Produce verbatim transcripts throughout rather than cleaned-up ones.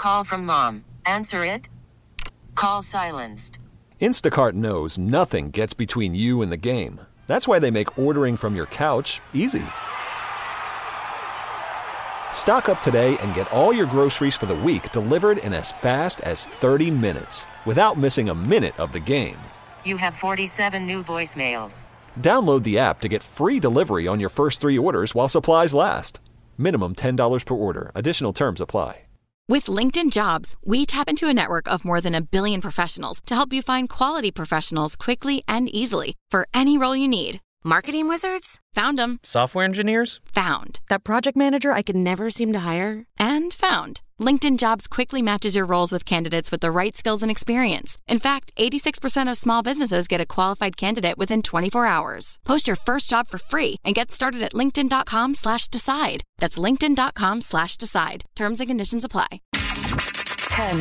Call from mom. Answer it. Call silenced. Instacart knows nothing gets between you and the game. That's why they make ordering from your couch easy. Stock up today and get all your groceries for the week delivered in as fast as thirty minutes without missing a minute of the game. You have forty-seven new voicemails. Download the app to get free delivery on your first three orders while supplies last. Minimum ten dollars per order. Additional terms apply. With LinkedIn Jobs, we tap into a network of more than a billion professionals to help you find quality professionals quickly and easily for any role you need. Marketing wizards? Found them. Software engineers? Found. That project manager I could never seem to hire? And found. LinkedIn Jobs quickly matches your roles with candidates with the right skills and experience. In fact, eighty-six percent of small businesses get a qualified candidate within twenty-four hours. Post your first job for free and get started at linkedin.com slash decide. That's linkedin.com slash decide. Terms and conditions apply. ten,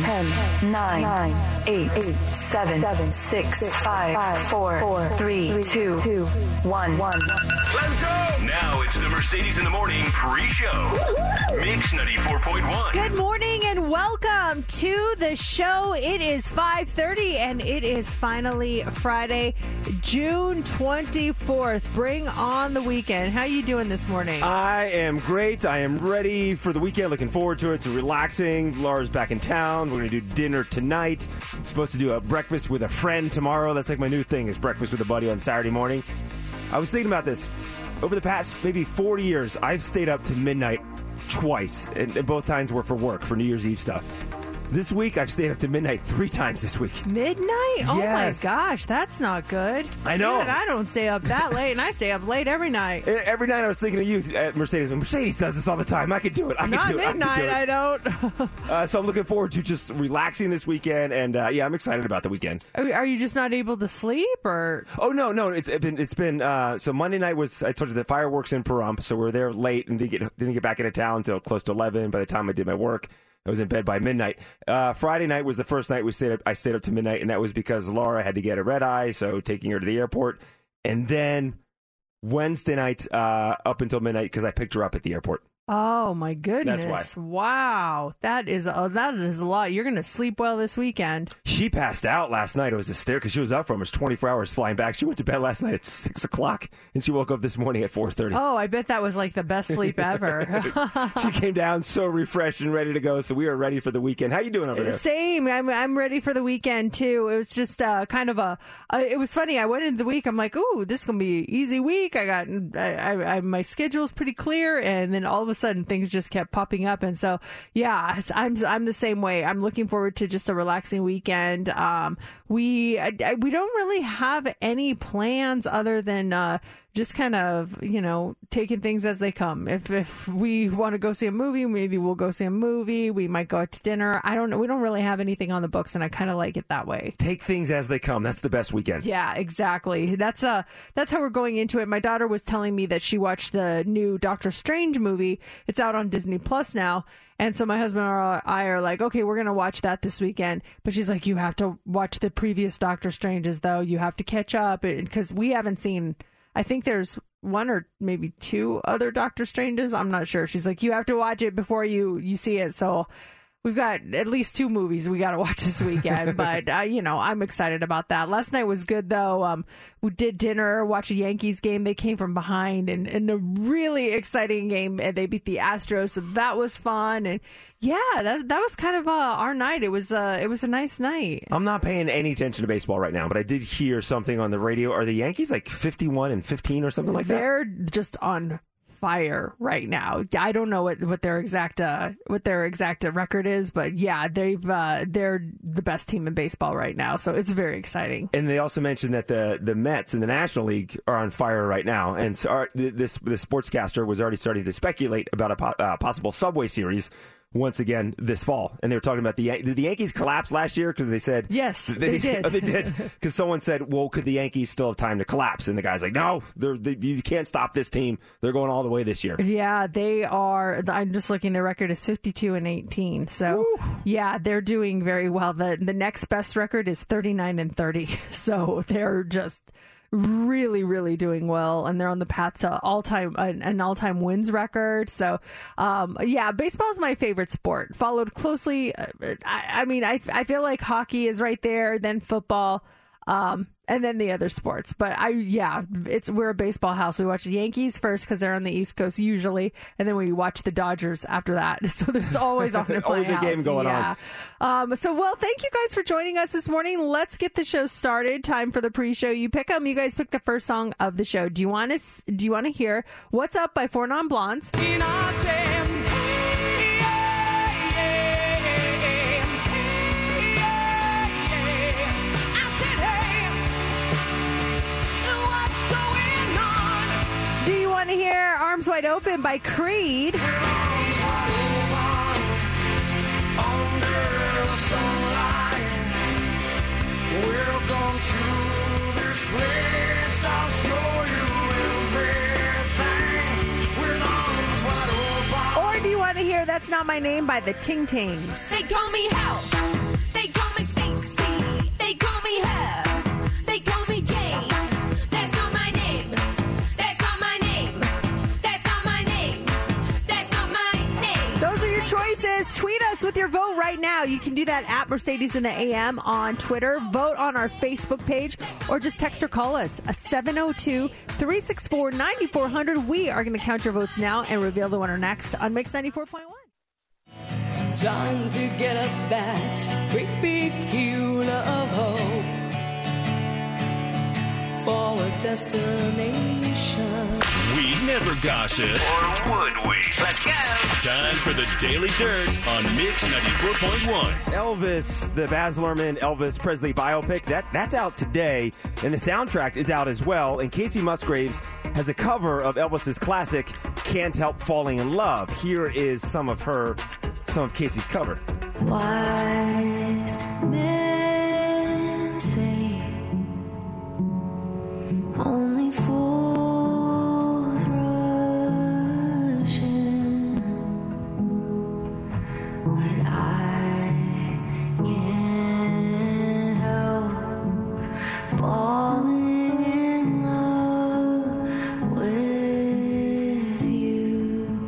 nine, eight, seven, six, five, four, three, two, one. Let's go! Now it's the Mercedes in the Morning pre-show. Mix ninety-four point one. Good morning and welcome to the show. It is five thirty and it is finally Friday, June twenty-fourth. Bring on the weekend. How are you doing this morning? I am great. I am ready for the weekend. Looking forward to it. It's relaxing. Laura's back in town. We're going to do dinner tonight. I'm supposed to do a breakfast with a friend tomorrow. That's like my new thing, is breakfast with a buddy on Saturday morning. I was thinking about this. Over the past maybe forty years, I've stayed up to midnight twice, and, and both times were for work, for New Year's Eve stuff. This week, I've stayed up to midnight three times this week. Midnight? Oh, yes. my gosh. That's not good. I know. Good, I don't stay up that late, and I stay up late every night. Every night I was thinking of you at Mercedes. Mercedes does this all the time. I could do it. I Not could do it. midnight, I, I, could do it. I don't. uh, so I'm looking forward to just relaxing this weekend, and uh, yeah, I'm excited about the weekend. Are, are you just not able to sleep, or? Oh, no, no. It's been, it's been uh, so Monday night was, I told you, the fireworks in Pahrump, so we were there late and didn't get, didn't get back into town until close to eleven. By the time I did my work, I was in bed by midnight. Uh, Friday night was the first night we stayed up. I stayed up to midnight, and that was because Laura had to get a red eye, so taking her to the airport. And then Wednesday night uh, up until midnight because I picked her up at the airport. Oh, my goodness. That's why. Wow. That is, uh, that is a lot. You're going to sleep well this weekend. She passed out last night. It was hysterical because she was up for almost twenty-four hours flying back. She went to bed last night at six o'clock, and she woke up this morning at four thirty. Oh, I bet that was like the best sleep ever. She came down so refreshed and ready to go, so we are ready for the weekend. How you doing over there? Same. I'm I'm ready for the weekend, too. It was just uh, kind of a, uh, it was funny. I went into the week. I'm like, ooh, this is going to be an easy week. I got, I, I, I, my schedule's pretty clear, and then all of a sudden things just kept popping up. And so, yeah, I'm I'm the same way. I'm looking forward to just a relaxing weekend. Um, we I, we don't really have any plans other than uh, just kind of, you know, taking things as they come. If if we want to go see a movie, maybe we'll go see a movie. We might go out to dinner. I don't know. We don't really have anything on the books, and I kind of like it that way. Take things as they come. That's the best weekend. Yeah, exactly. That's uh that's how we're going into it. My daughter was telling me that she watched the new Doctor Strange movie. It's out on Disney Plus now. And so my husband and I are like, okay, we're going to watch that this weekend. But she's like, you have to watch the previous Doctor Stranges, though. You have to catch up because we haven't seen, I think there's one or maybe two other Doctor Stranges. I'm not sure. She's like, you have to watch it before you, you see it. So we've got at least two movies we got to watch this weekend. But, uh, you know, I'm excited about that. Last night was good, though. Um, we did dinner, watched a Yankees game. They came from behind and in a really exciting game. And they beat the Astros. So that was fun. And yeah, that that was kind of uh, our night. It was uh, it was a nice night. I'm not paying any attention to baseball right now, but I did hear something on the radio. Are the Yankees like fifty-one and fifteen or something like that? They're just on fire right now. I don't know what, what their exact uh, what their exact record is, but yeah, they've uh, they're the best team in baseball right now. So it's very exciting. And they also mentioned that the the Mets in the National League are on fire right now. And so our, this this sportscaster was already starting to speculate about a po- uh, possible Subway Series once again this fall. And they were talking about the did the Yankees collapse last year because they said yes they, they did oh, they did because someone said, well, could the Yankees still have time to collapse? And the guy's like, no, they're, they, you can't stop this team. They're going all the way this year. Yeah, they are. I'm just looking. Their record is fifty-two and eighteen. So Woo. yeah, they're doing very well. The the next best record is thirty-nine and thirty. So they're just really, really doing well, and they're on the path to all-time an, an all-time wins record. So, um, yeah, baseball is my favorite sport. Followed closely. I, I mean, I I feel like hockey is right there, then football. Um, and then the other sports. But I, yeah, it's we're a baseball house. We watch the Yankees first because they're on the East Coast usually, and then we watch the Dodgers after that. So there's always on in always a game going yeah. on. Um, so, well, thank you guys for joining us this morning. Let's get the show started. Time for the pre-show. You pick them. You guys pick the first song of the show. Do you want to? Do you want to hear "What's Up" by Four Non Blondes? To hear Arms Wide Open by Creed? Or do you want to hear That's Not My Name by the Ting Tings? They call me Hell. They call me Stacy. They call me Her. They call me Jane. That's not my name. That's not my name. That's not my name. That's not my name. Those are your choices. Tweet us with your vote right now. You can do that at Mercedes in the A M on Twitter. Vote on our Facebook page or just text or call us a seven oh two, three six four, nine four zero zero. We are going to count your votes now and reveal the winner next on Mix ninety-four point one. Time to get up that great big hill of hope for a destination. We never gossip. Or would we? Let's go. Time for the Daily Dirt on Mix ninety-four point one. Elvis, the Baz Luhrmann Elvis Presley biopic, that that's out today, and the soundtrack is out as well. And Casey Musgraves has a cover of Elvis's classic "Can't Help Falling in Love." Here is some of her, some of Casey's cover. Wise men say only fools rush in, but I can't help falling in love with you.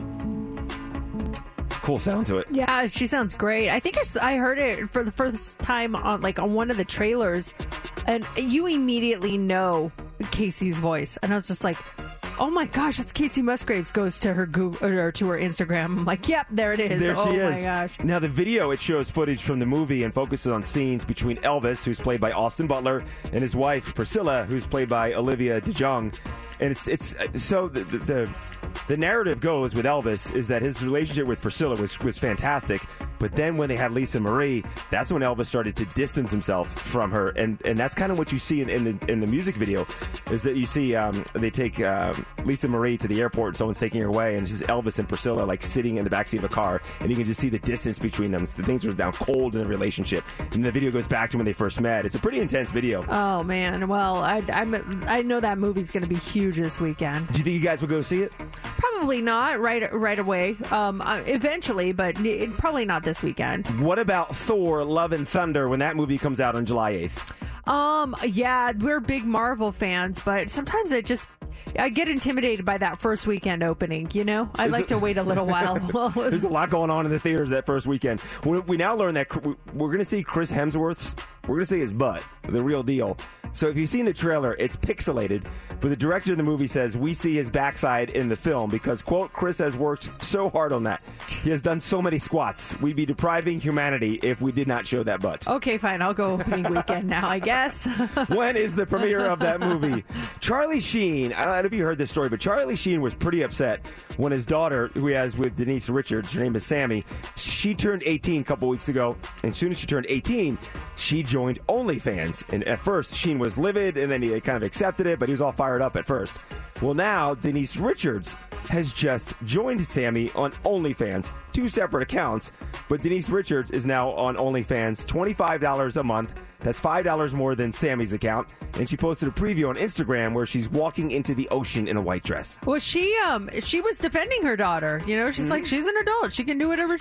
Cool sound to it. Yeah, she sounds great. I think I, s- I heard it for the first time on like on one of the trailers, and you immediately know Casey's voice, and I was just like, "Oh my gosh, it's Casey Musgraves." Goes to her Google or to her Instagram. I'm like, "Yep, there it is." There oh she my is. gosh. Now the video, it shows footage from the movie and focuses on scenes between Elvis, who's played by Austin Butler, and his wife Priscilla, who's played by Olivia DeJonge. And it's it's so the the, the the narrative goes with Elvis is that his relationship with Priscilla was was fantastic, but then when they had Lisa Marie, that's when Elvis started to distance himself from her, and and that's kind of what you see in, in the in the music video, is that you see um, they take um, Lisa Marie to the airport, someone's taking her away, and it's just Elvis and Priscilla like sitting in the backseat of a car, and you can just see the distance between them. The things are down cold in the relationship, and the video goes back to when they first met. It's a pretty intense video. Oh man, well, I I'm, I know that movie's going to be huge this weekend. Do you think you guys will go see it? Probably not right right away. Um, uh, eventually, but it, probably not this weekend. What about Thor: Love and Thunder when that movie comes out on July eighth? Um, yeah, we're big Marvel fans, but sometimes I just I get intimidated by that first weekend opening. You know, I'd Is like it- to wait a little while. There's a lot going on in the theaters that first weekend. We, we now learn that cr- we're going to see Chris Hemsworth's, we're going to see his butt, the real deal. So if you've seen the trailer, it's pixelated, but the director of the movie says we see his backside in the film because, quote, Chris has worked so hard on that. He has done so many squats. We'd be depriving humanity if we did not show that butt. Okay, fine. I'll go opening weekend now, I guess. When is the premiere of that movie? Charlie Sheen, I don't know if you heard this story, but Charlie Sheen was pretty upset when his daughter, who he has with Denise Richards, her name is Sammy, she turned eighteen a couple weeks ago, and as soon as she turned eighteen, she joined OnlyFans. And at first, Sheen was livid, and then he kind of accepted it, but he was all fired up at first. Well, now, Denise Richards has just joined Sammy on OnlyFans. Two separate accounts, but Denise Richards is now on OnlyFans, twenty-five dollars a month. That's five dollars more than Sammy's account. And she posted a preview on Instagram where she's walking into the ocean in a white dress. Well, she um she was defending her daughter. You know, she's Mm-hmm. like, she's an adult. She can do whatever she wants.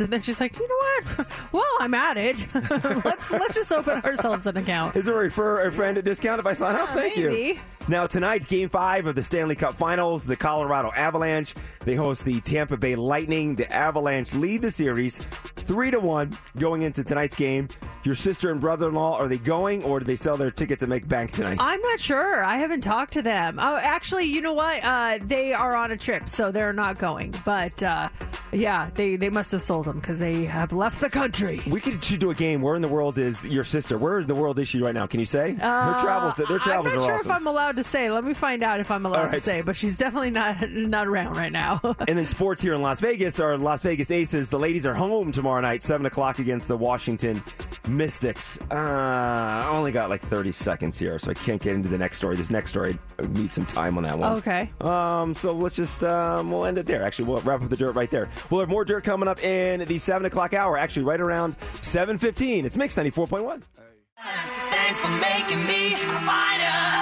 And then she's like, you know what? Well, I'm at it. let's let's just open ourselves an account. Is there a refer a friend discount if I sign up? Yeah, Thank maybe. you. Now, tonight, Game five of the Stanley Cup Finals, the Colorado Avalanche. They host the Tampa Bay Lightning. The Avalanche lead the series three to one going into tonight's game. Your sister and brother-in-law, are they going, or do they sell their tickets and make bank tonight? I'm not sure. I haven't talked to them. Oh, actually, you know what? Uh, they are on a trip, so they're not going. But, uh, yeah, they, they must have sold them because they have left the country. We could should do a game. Where in the world is your sister? Where in the world is she right now? Can you say? Uh, Her travels, their travels I'm not are sure awesome. if I'm allowed to say. Let me find out if I'm allowed All right. to say. But she's definitely not not around right now. And then sports here in Las Vegas are Las Vegas Aces. The ladies are home tomorrow night, seven o'clock against the Washington Mystics. Uh, I only got like thirty seconds here, so I can't get into the next story. This next story, I need some time on that one. Okay. Um, so let's just, um, we'll end it there. Actually, we'll wrap up the dirt right there. We'll have more dirt coming up in the seven o'clock hour, actually right around seven fifteen. It's Mix ninety-four point one. Thanks for making me a fighter.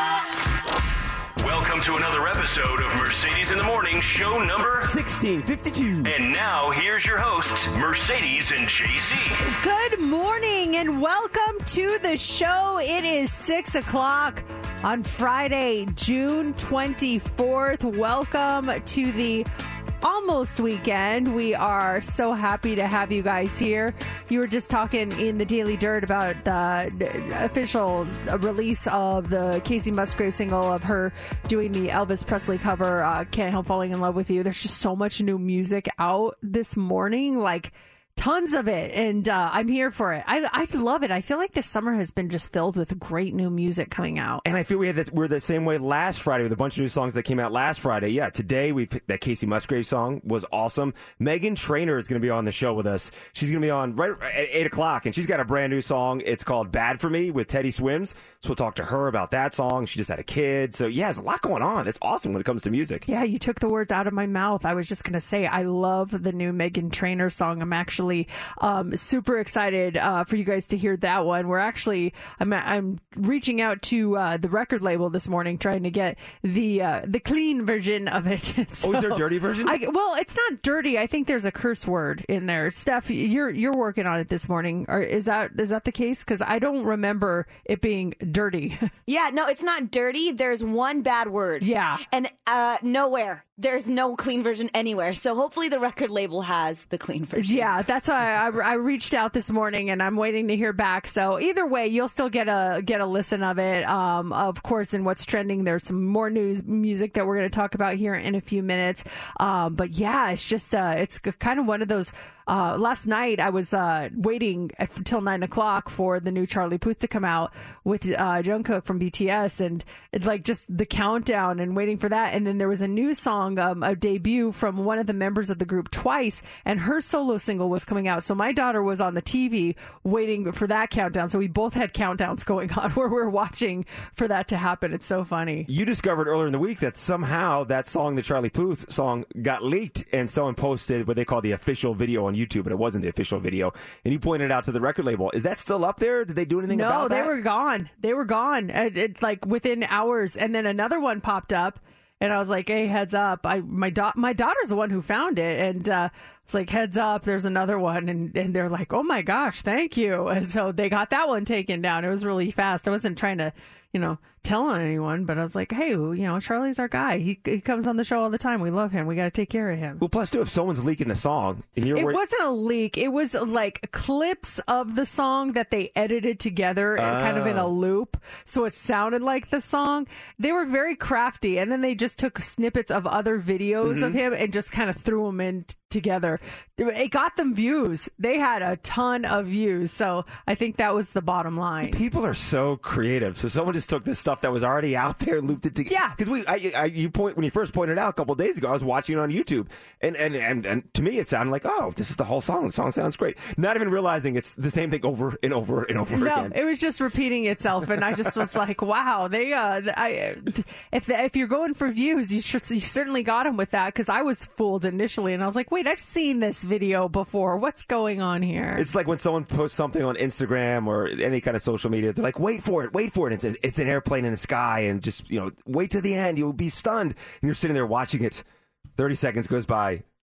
Welcome to another episode of Mercedes in the Morning, show number sixteen fifty-two. And now, here's your hosts, Mercedes and J C. Good morning and welcome to the show. It is six o'clock on Friday, June twenty-fourth. Welcome to the almost weekend. We are so happy to have you guys here. You were just talking in the Daily Dirt about the official release of the Casey Musgrave single of her doing the Elvis Presley cover, uh, Can't Help Falling in Love with You. There's just so much new music out this morning, like tons of it, and uh, I'm here for it. I, I love it. I feel like this summer has been just filled with great new music coming out. And I feel we had this, we're the same way last Friday with a bunch of new songs that came out last Friday. Yeah, today we that Casey Musgrave song was awesome. Megan Trainor is going to be on the show with us. She's going to be on right at eight o'clock, and she's got a brand new song. It's called Bad For Me with Teddy Swims. So we'll talk to her about that song. She just had a kid. So yeah, there's a lot going on. It's awesome when it comes to music. Yeah, you took the words out of my mouth. I was just going to say, I love the new Megan Trainor song. I'm actually um, super excited uh, for you guys to hear that one. We're actually, I'm, I'm reaching out to uh, the record label this morning, trying to get the uh, the clean version of it. So, oh, is there a dirty version? I, well, it's not dirty. I think there's a curse word in there. Steph, you're you're working on it this morning. Or is that is that the case? Because I don't remember it being dirty. Yeah, no, it's not dirty. There's one bad word. Yeah. And uh, nowhere. There's no clean version anywhere. So hopefully the record label has the clean version. Yeah, that's why I, I reached out this morning, and I'm waiting to hear back. So either way, you'll still get a get a listen of it. Um, of course, in what's trending, there's some more news music that we're going to talk about here in a few minutes. Um, but yeah, it's just uh, it's kind of one of those. Uh, last night, I was uh, waiting until nine o'clock for the new Charlie Puth to come out with uh, Jungkook from B T S, and it, like just the countdown and waiting for that. And then there was a new song, um, a debut from one of the members of the group, Twice, and her solo single was coming out. So my daughter was on the T V waiting for that countdown. So we both had countdowns going on where we were watching for that to happen. It's so funny. You discovered earlier in the week that somehow that song, the Charlie Puth song, got leaked, and someone posted what they call the official video on YouTube, but it wasn't the official video. And you pointed out to the record label. Is that still up there? Did they do anything no, about that? No, they were gone. They were gone. It, it, like within hours. And then another one popped up, and I was like, "Hey, heads up!" I my da- my daughter's the one who found it, and uh, it's like, "Heads up! There's another one," and and they're like, "Oh my gosh, thank you!" And so they got that one taken down. It was really fast. I wasn't trying to, you know, tell on anyone, but I was like, hey, you know, Charlie's our guy. He he comes on the show all the time. We love him. We got to take care of him. Well, plus, too, if someone's leaking the song, and you're it worried- wasn't a leak. It was like clips of the song that they edited together, Oh. kind of in a loop, so it sounded like the song. They were very crafty, and then they just took snippets of other videos Mm-hmm. of him and just kind of threw them in t- together. It got them views. They had a ton of views, so I think that was the bottom line. People are so creative. So someone just took this stuff that was already out there and looped it together. Yeah. Because we, I, I, you point when you first pointed it out a couple of days ago, I was watching it on YouTube, and, and and and to me it sounded like, oh, this is the whole song. The song sounds great. Not even realizing it's the same thing over and over and over No, again. it was just repeating itself, and I just was like, "Wow, they." Uh, I if if you're going for views, you should, you certainly got them with that, because I was fooled initially, and I was like, "Wait, I've seen this video before. What's going on here?" It's like when someone posts something on Instagram or any kind of social media, they're like, wait for it, wait for it. It's, it's an airplane in the sky, and just, you know, wait to the end. You'll be stunned. And you're sitting there watching it. thirty seconds goes by.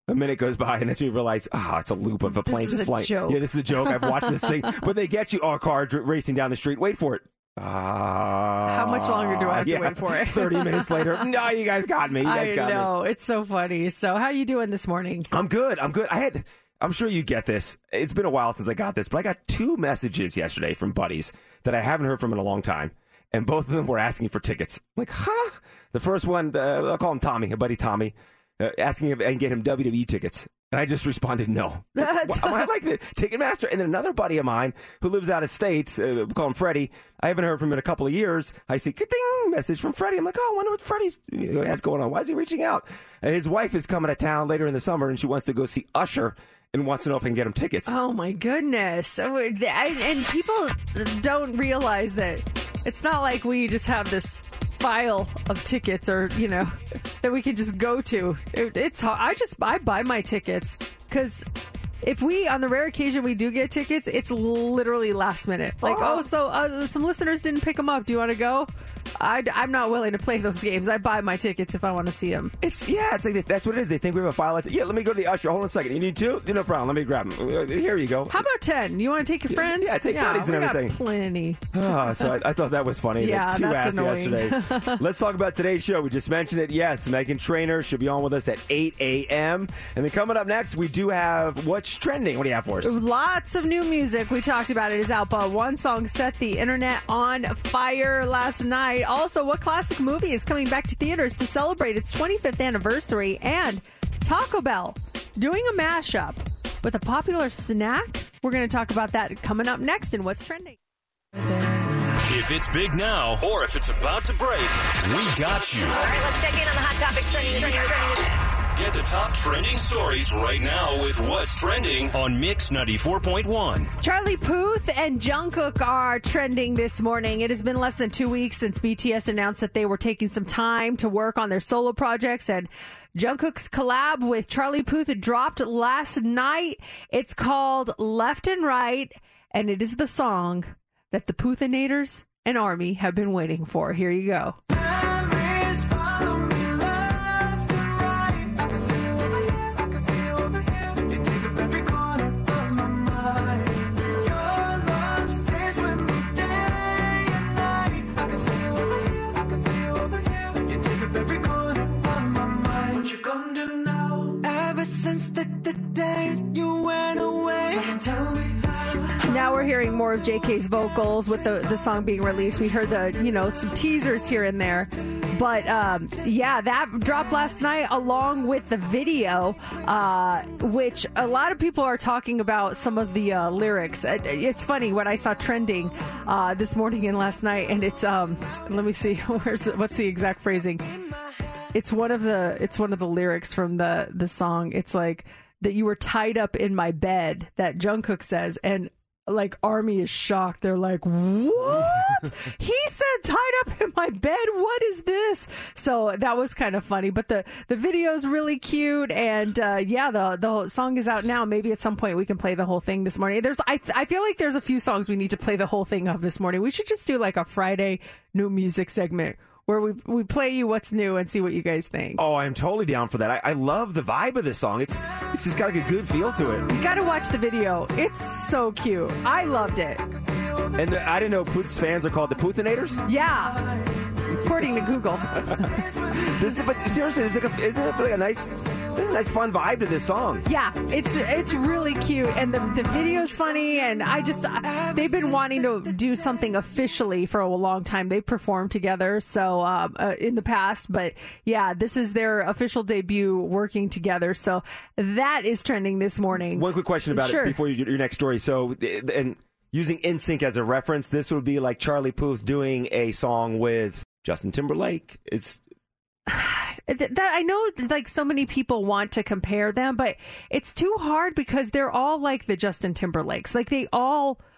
A minute goes by, and that's when you realize, ah, oh, it's a loop of a plane This is just a flying. joke. Yeah, this is a joke. I've watched this thing. But they get you, oh, a car dr- racing down the street. Wait for it. Uh, How much longer do I have yeah, to wait for it? thirty minutes later. No, you guys got me. You guys I got me. know. It's so funny. So how you doing this morning? I'm good. I'm good. I had, I'm sure you get this. It's been a while since I got this, but I got two messages yesterday from buddies that I haven't heard from in a long time. And both of them were asking for tickets. I'm like, huh? The first one, uh, I'll call him Tommy, a buddy Tommy, uh, asking if I can get him W W E tickets. And I just responded, no. Like, I like the Ticketmaster. And then another buddy of mine who lives out of state, uh, we call him Freddie. I haven't heard from him in a couple of years. I see, ding, message from Freddie. I'm like, oh, I wonder what Freddie's has going on. Why is he reaching out? And his wife is coming to town later in the summer, and she wants to go see Usher and wants to know if I can get him tickets. Oh, my goodness. So, I, and people don't realize that it's not like we just have this file of tickets or, you know, that we can just go to. It, it's hard. I just, I buy my tickets because if we, on the rare occasion we do get tickets, it's literally last minute. Like, oh, oh so uh, some listeners didn't pick them up. Do you want to go? I, I'm not willing to play those games. I buy my tickets if I want to see them. It's yeah, it's like they, that's what it is. They think we have a file. Of t- yeah, let me go to the Usher. Hold on a second. You need two? No problem. Let me grab them. Here you go. How about ten? You want to take your friends? Yeah, take yeah, buddies and we everything. Got plenty. Oh, so I, I thought that was funny. Yeah, two that's asked annoying. yesterday. Let's talk about today's show. We just mentioned it. Yes, Meghan Trainor should be on with us at eight a.m. And then coming up next, we do have What's Trending. What do you have for us? Lots of new music. We talked about it. Is out, but one song set the internet on fire last night. Also, what classic movie is coming back to theaters to celebrate its twenty-fifth anniversary? And Taco Bell doing a mashup with a popular snack. We're going to talk about that coming up next in What's Trending. If it's big now or if it's about to break, we got you. All right, let's check in on the hot topics trending. trending, trending. Get the top trending stories right now with What's Trending on Mix ninety-four point one. Charlie Puth and Jungkook are trending this morning. It has been less than two weeks since B T S announced that they were taking some time to work on their solo projects, and Jungkook's collab with Charlie Puth dropped last night. It's called Left and Right, and it is the song that the Puthinators and Army have been waiting for. Here you go. Now we're hearing more of J K's vocals with the, the song being released. We heard the, you know, some teasers here and there. But, um, yeah, that dropped last night along with the video, uh, which a lot of people are talking about some of the uh, lyrics. It's funny what I saw trending uh, this morning and last night. And it's, um, let me see, where's the, what's the exact phrasing? It's one of the, it's one of the lyrics from the, the song. It's like that you were tied up in my bed, that Jungkook says. And like Army is shocked. They're like, what? He said tied up in my bed. What is this? So that was kind of funny. But the, the video is really cute. And uh, yeah, the the whole song is out now. Maybe at some point we can play the whole thing this morning. There's I I feel like there's a few songs we need to play the whole thing of this morning. We should just do like a Friday new music segment where we we play you what's new and see what you guys think. Oh, I'm totally down for that. I, I love the vibe of this song. It's it's just got like a good feel to it. You got to watch the video. It's so cute. I loved it. And the, I didn't know Puth's fans are called the Puthinators? Yeah. According to Google. This is, but seriously, there's like a, isn't it like a nice, there's a nice fun vibe to this song? Yeah, it's it's really cute, and the the video's funny, and I just they've been wanting to do something officially for a long time. They performed together, so um, uh, in the past, but yeah, this is their official debut working together. So that is trending this morning. One quick question about sure. it before you do your next story. So, and using N Sync as a reference, this would be like Charlie Puth doing a song with Justin Timberlake. It's that I know, like so many people want to compare them, but it's too hard because they're all like the Justin Timberlakes. Like they all,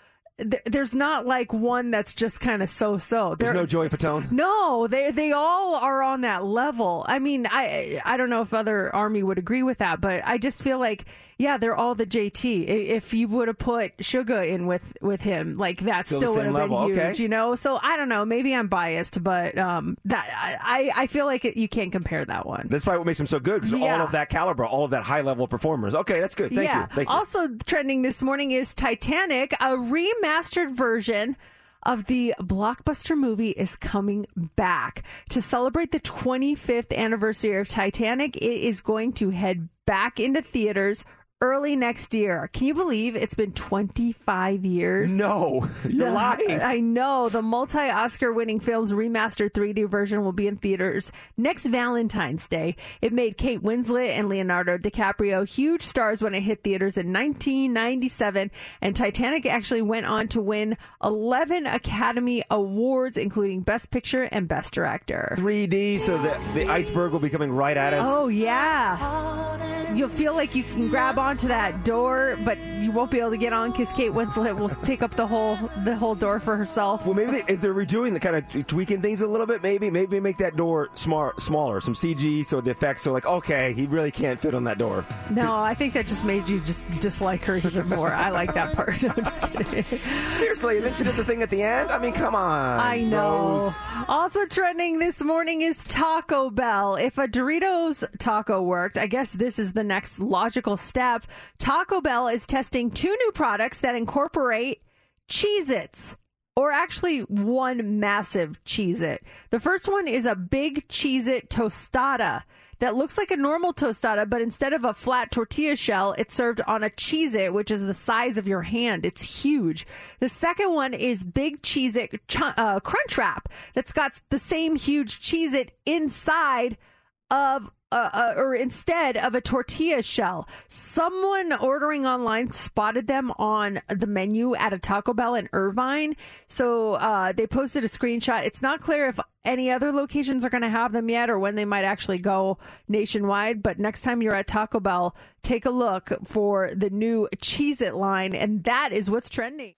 th- there's not like one that's just kind of so-so. There's They're- no Joey Fatone? No, they they all are on that level. I mean, I I don't know if other Army would agree with that, but I just feel like, yeah, they're all the J T. I- If you would have put Suga in with, with him, like that Still still, the would same have been level, huge, okay. you know? So I don't know. Maybe I'm biased, but um, that I, I feel like it, you can't compare that one. That's probably what makes him so good, because Yeah. all of that caliber, all of that high-level performers. Okay, that's good. Thank yeah. you. Thank you. Also trending this morning is Titanic. A remastered version of the blockbuster movie is coming back. To celebrate the twenty-fifth anniversary of Titanic, it is going to head back into theaters early next year. Can you believe it's been twenty-five years? No, you're The- lying. I know. The multi-Oscar winning film's remastered three D version will be in theaters next Valentine's Day. It made Kate Winslet and Leonardo DiCaprio huge stars when it hit theaters in nineteen ninety-seven, and Titanic actually went on to win eleven Academy Awards, including Best Picture and Best Director. three D, so the, the iceberg will be coming right at us. Oh, yeah. You'll feel like you can grab onto that door, but you won't be able to get on because Kate Winslet will take up the whole the whole door for herself. Well, maybe they, if they're redoing the kind of tweaking things a little bit, maybe maybe make that door smart, smaller, some C G, so the effects are like, okay, he really can't fit on that door. No, I think that just made you just dislike her even more. I like that part. No, I'm just kidding. Seriously, and then she did the thing at the end. I mean, come on. I know. Rose. Also trending this morning is Taco Bell. If a Doritos taco worked, I guess this is the next logical step. Taco Bell is testing two new products that incorporate Cheez-Its, or actually one massive Cheez-It. The first one is a big Cheez-It tostada that looks like a normal tostada, but instead of a flat tortilla shell, it's served on a Cheez-It, which is the size of your hand. It's huge. The second one is Big Cheez-It ch- uh, Crunch Wrap that's got the same huge Cheez-It inside of Uh, uh, or instead of a tortilla shell. Someone ordering online spotted them on the menu at a Taco Bell in Irvine. So uh, they posted a screenshot. It's not clear if any other locations are going to have them yet or when they might actually go nationwide. But next time you're at Taco Bell, take a look for the new Cheez-It line. And that is what's trending.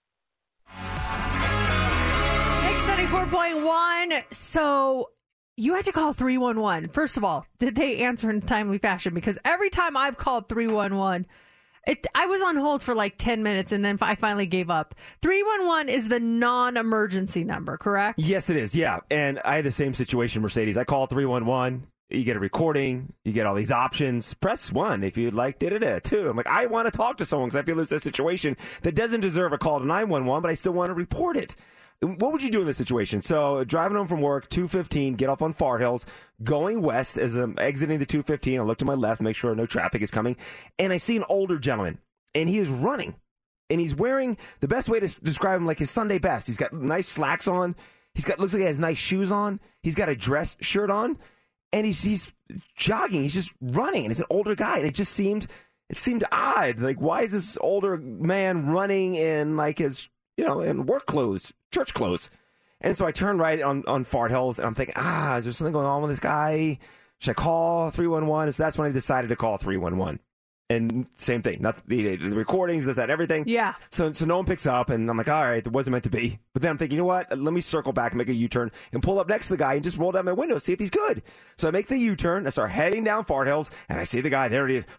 Mix ninety-four point one. So you had to call three one one. First of all, did they answer in a timely fashion? Because every time I've called three one one, it, I was on hold for like ten minutes and then I finally gave up. three one one is the non-emergency number, correct? Yes, it is. Yeah. And I had the same situation, Mercedes. I called three one one. You get a recording. You get all these options. Press one if you'd like da-da-da. Two. I'm like, I want to talk to someone because I feel there's a situation that doesn't deserve a call to nine one one, but I still want to report it. What would you do in this situation? So driving home from work, two fifteen, get off on Far Hills, going west as I'm exiting the two fifteen. I look to my left, make sure no traffic is coming, and I see an older gentleman, and he is running, and he's wearing the best way to s- describe him, like his Sunday best. He's got nice slacks on. He's got looks like he has nice shoes on. He's got a dress shirt on, and he's he's jogging. He's just running, and he's an older guy, and it just seemed it seemed odd. Like, why is this older man running in like his you know in work clothes? Church clothes. And so I turned right on, on Fart Hills, and I'm thinking, ah, is there something going on with this guy? Should I call three one one? So that's when I decided to call three one one. And same thing, not the, the recordings, this, that, everything. Yeah. So so no one picks up, and I'm like, all right, it wasn't meant to be. But then I'm thinking, you know what? Let me circle back and make a U-turn and pull up next to the guy and just roll down my window, see if he's good. So I make the U-turn, I start heading down Fart Hills, and I see the guy, there he is.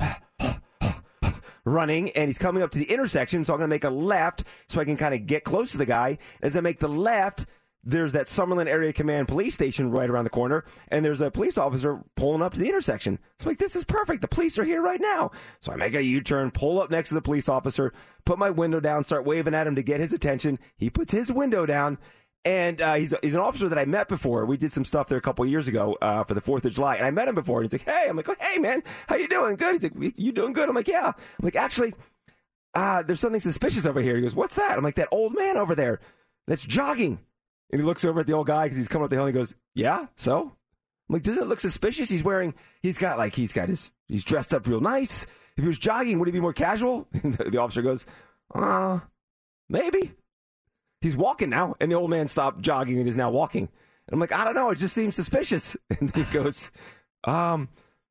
Running, and he's coming up to the intersection, so I'm going to make a left so I can kind of get close to the guy. As I make the left, there's that Summerlin Area Command police station right around the corner, and there's a police officer pulling up to the intersection. So I'm like, this is perfect. The police are here right now. So I make a U-turn, pull up next to the police officer, put my window down, start waving at him to get his attention. He puts his window down, and uh, he's he's an officer that I met before. We did some stuff there a couple of years ago uh, for the fourth of July, and I met him before. And he's like, hey. I'm like, oh, hey, man. How you doing? Good. He's like, you doing good? I'm like, yeah. I'm like, actually, uh, there's something suspicious over here. He goes, what's that? I'm like, that old man over there that's jogging. And he looks over at the old guy because he's coming up the hill, and he goes, yeah, so? I'm like, does it look suspicious? He's wearing, he's got like, he's got his, he's dressed up real nice. If he was jogging, would he be more casual? And the, the officer goes, uh, maybe. He's walking now, and the old man stopped jogging and is now walking. And I'm like, I don't know, it just seems suspicious. And he goes, um,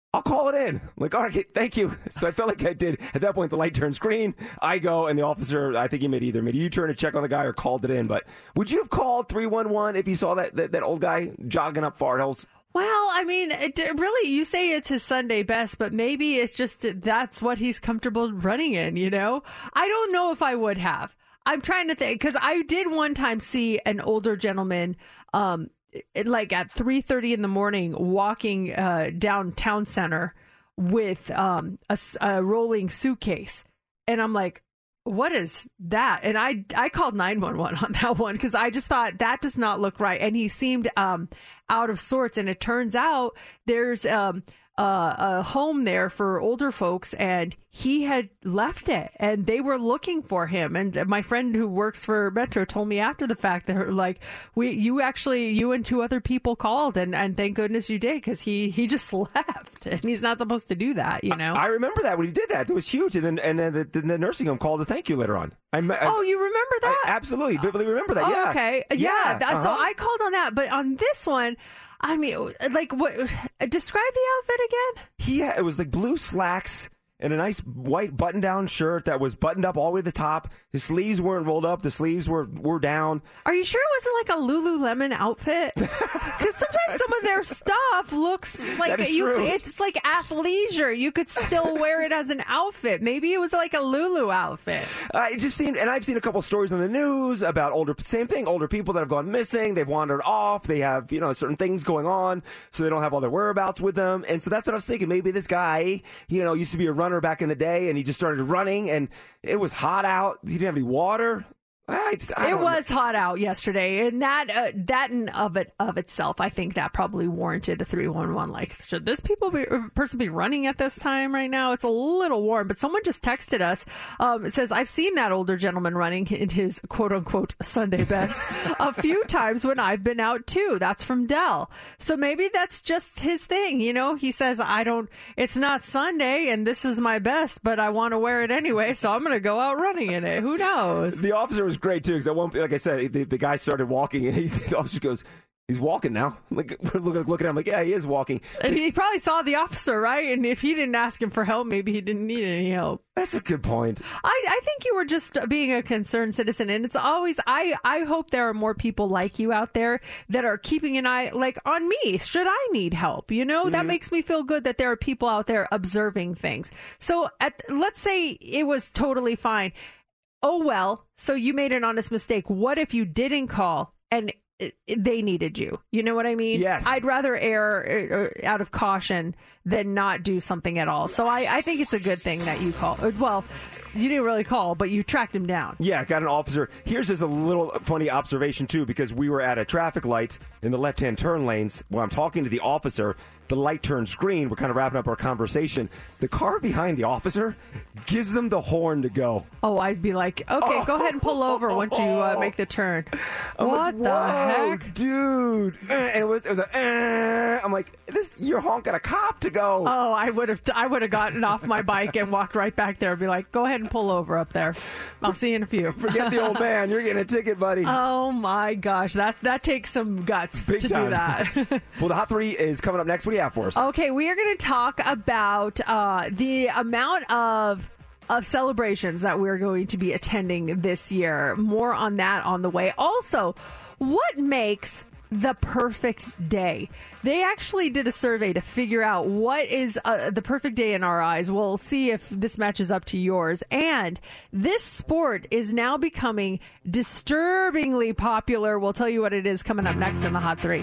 I'll call it in. I'm like, all right, thank you. So I felt like I did. At that point, the light turns green. I go, and the officer, I think he made either made a U-turn to check on the guy or called it in. But would you have called three one one if you saw that, that, that old guy jogging up Fart Hills? Well, I mean, it, really, you say it's his Sunday best, but maybe it's just that's what he's comfortable running in, you know? I don't know if I would have. I'm trying to think, because I did one time see an older gentleman um, it, like at three thirty in the morning walking uh, down town center with um, a, a rolling suitcase. And I'm like, what is that? And I I called nine one one on that one because I just thought that does not look right. And he seemed um, out of sorts. And it turns out there's um, uh, a home there for older folks, and he had left it, and they were looking for him. And my friend who works for Metro told me after the fact that they're like, we, you actually, you and two other people called, and, and thank goodness you did, because he, he just left, and he's not supposed to do that, you know? I, I remember that when he did that. It was huge. And then, and then the, the, the nursing home called to thank you later on. I, I, oh, you remember that? I absolutely, vividly remember that. Oh, Yeah. okay. Yeah. Yeah. that, So Uh-huh. I called on that, but on this one, I mean, like, what? Describe the outfit again. He had, it was like blue slacks and a nice white button-down shirt that was buttoned up all the way to the top. His sleeves weren't rolled up. The sleeves were, were down. Are you sure it wasn't like a Lululemon outfit? Because sometimes some of their stuff looks like That is you. true. It's like athleisure. You could still wear it as an outfit. Maybe it was like a Lulu outfit. Uh, it just seemed, and I've seen a couple stories on the news about older, same thing, older people that have gone missing. They've wandered off. They have, you know, certain things going on, so they don't have all their whereabouts with them. And so that's what I was thinking. Maybe this guy, you know, used to be a runner back in the day, and he just started running, and it was hot out. He didn't have any water. I just, I It don't was hot out yesterday, and that uh, that in of it of itself, I think that probably warranted a three one one. Like, should this people be, person be running at this time right now? It's a little warm, but someone just texted us. Um, it says, I've seen that older gentleman running in his quote unquote Sunday best a few times when I've been out too. That's from Dell. So maybe that's just his thing. You know, he says, I don't, it's not Sunday and this is my best, but I want to wear it anyway. So I'm going to go out running in it. Who knows? The officer was great too, because at one, like I said, the, the guy started walking, and he, the officer goes, "He's walking now." I'm like, we're looking, looking at him, like, yeah, he is walking. And he probably saw the officer, right? And if he didn't ask him for help, maybe he didn't need any help. That's a good point. I, I think you were just being a concerned citizen, and it's always I, I hope there are more people like you out there that are keeping an eye like on me. Should I need help? You know, mm-hmm. that makes me feel good that there are people out there observing things. So at, let's say it was totally fine. Oh, well, so you made an honest mistake. What if you didn't call and it, it, they needed you? You know what I mean? Yes. I'd rather err uh, out of caution than not do something at all. So I, I think it's a good thing that you call. Well, you didn't really call, but you tracked him down. Yeah, got an officer. Here's just a little funny observation, too, because we were at a traffic light in the left-hand turn lanes. While I'm talking to the officer, the light turns green. We're kind of wrapping up our conversation. The car behind the officer gives them the horn to go. Oh, I'd be like, okay, oh. go ahead and pull over once you uh, make the turn. I'm what like, the Whoa, heck? dude? And it was, it was a, uh, I'm like, this, you're honking a cop to go. Oh, I would have I would have gotten off my bike and walked right back there and be like, go ahead and pull over up there. I'll see you in a few. Forget the old man. You're getting a ticket, buddy. Oh, my gosh. That that takes some guts Big to time. do that. Well, the Hot Three is coming up next. What do you have for us? Okay, we are going to talk about uh, the amount of of celebrations that we're going to be attending this year. More on that on the way. Also, what makes the perfect day? They actually did a survey to figure out what is uh, the perfect day in our eyes. We'll see if this matches up to yours. And this sport is now becoming disturbingly popular. We'll tell you what it is coming up next in the Hot Three.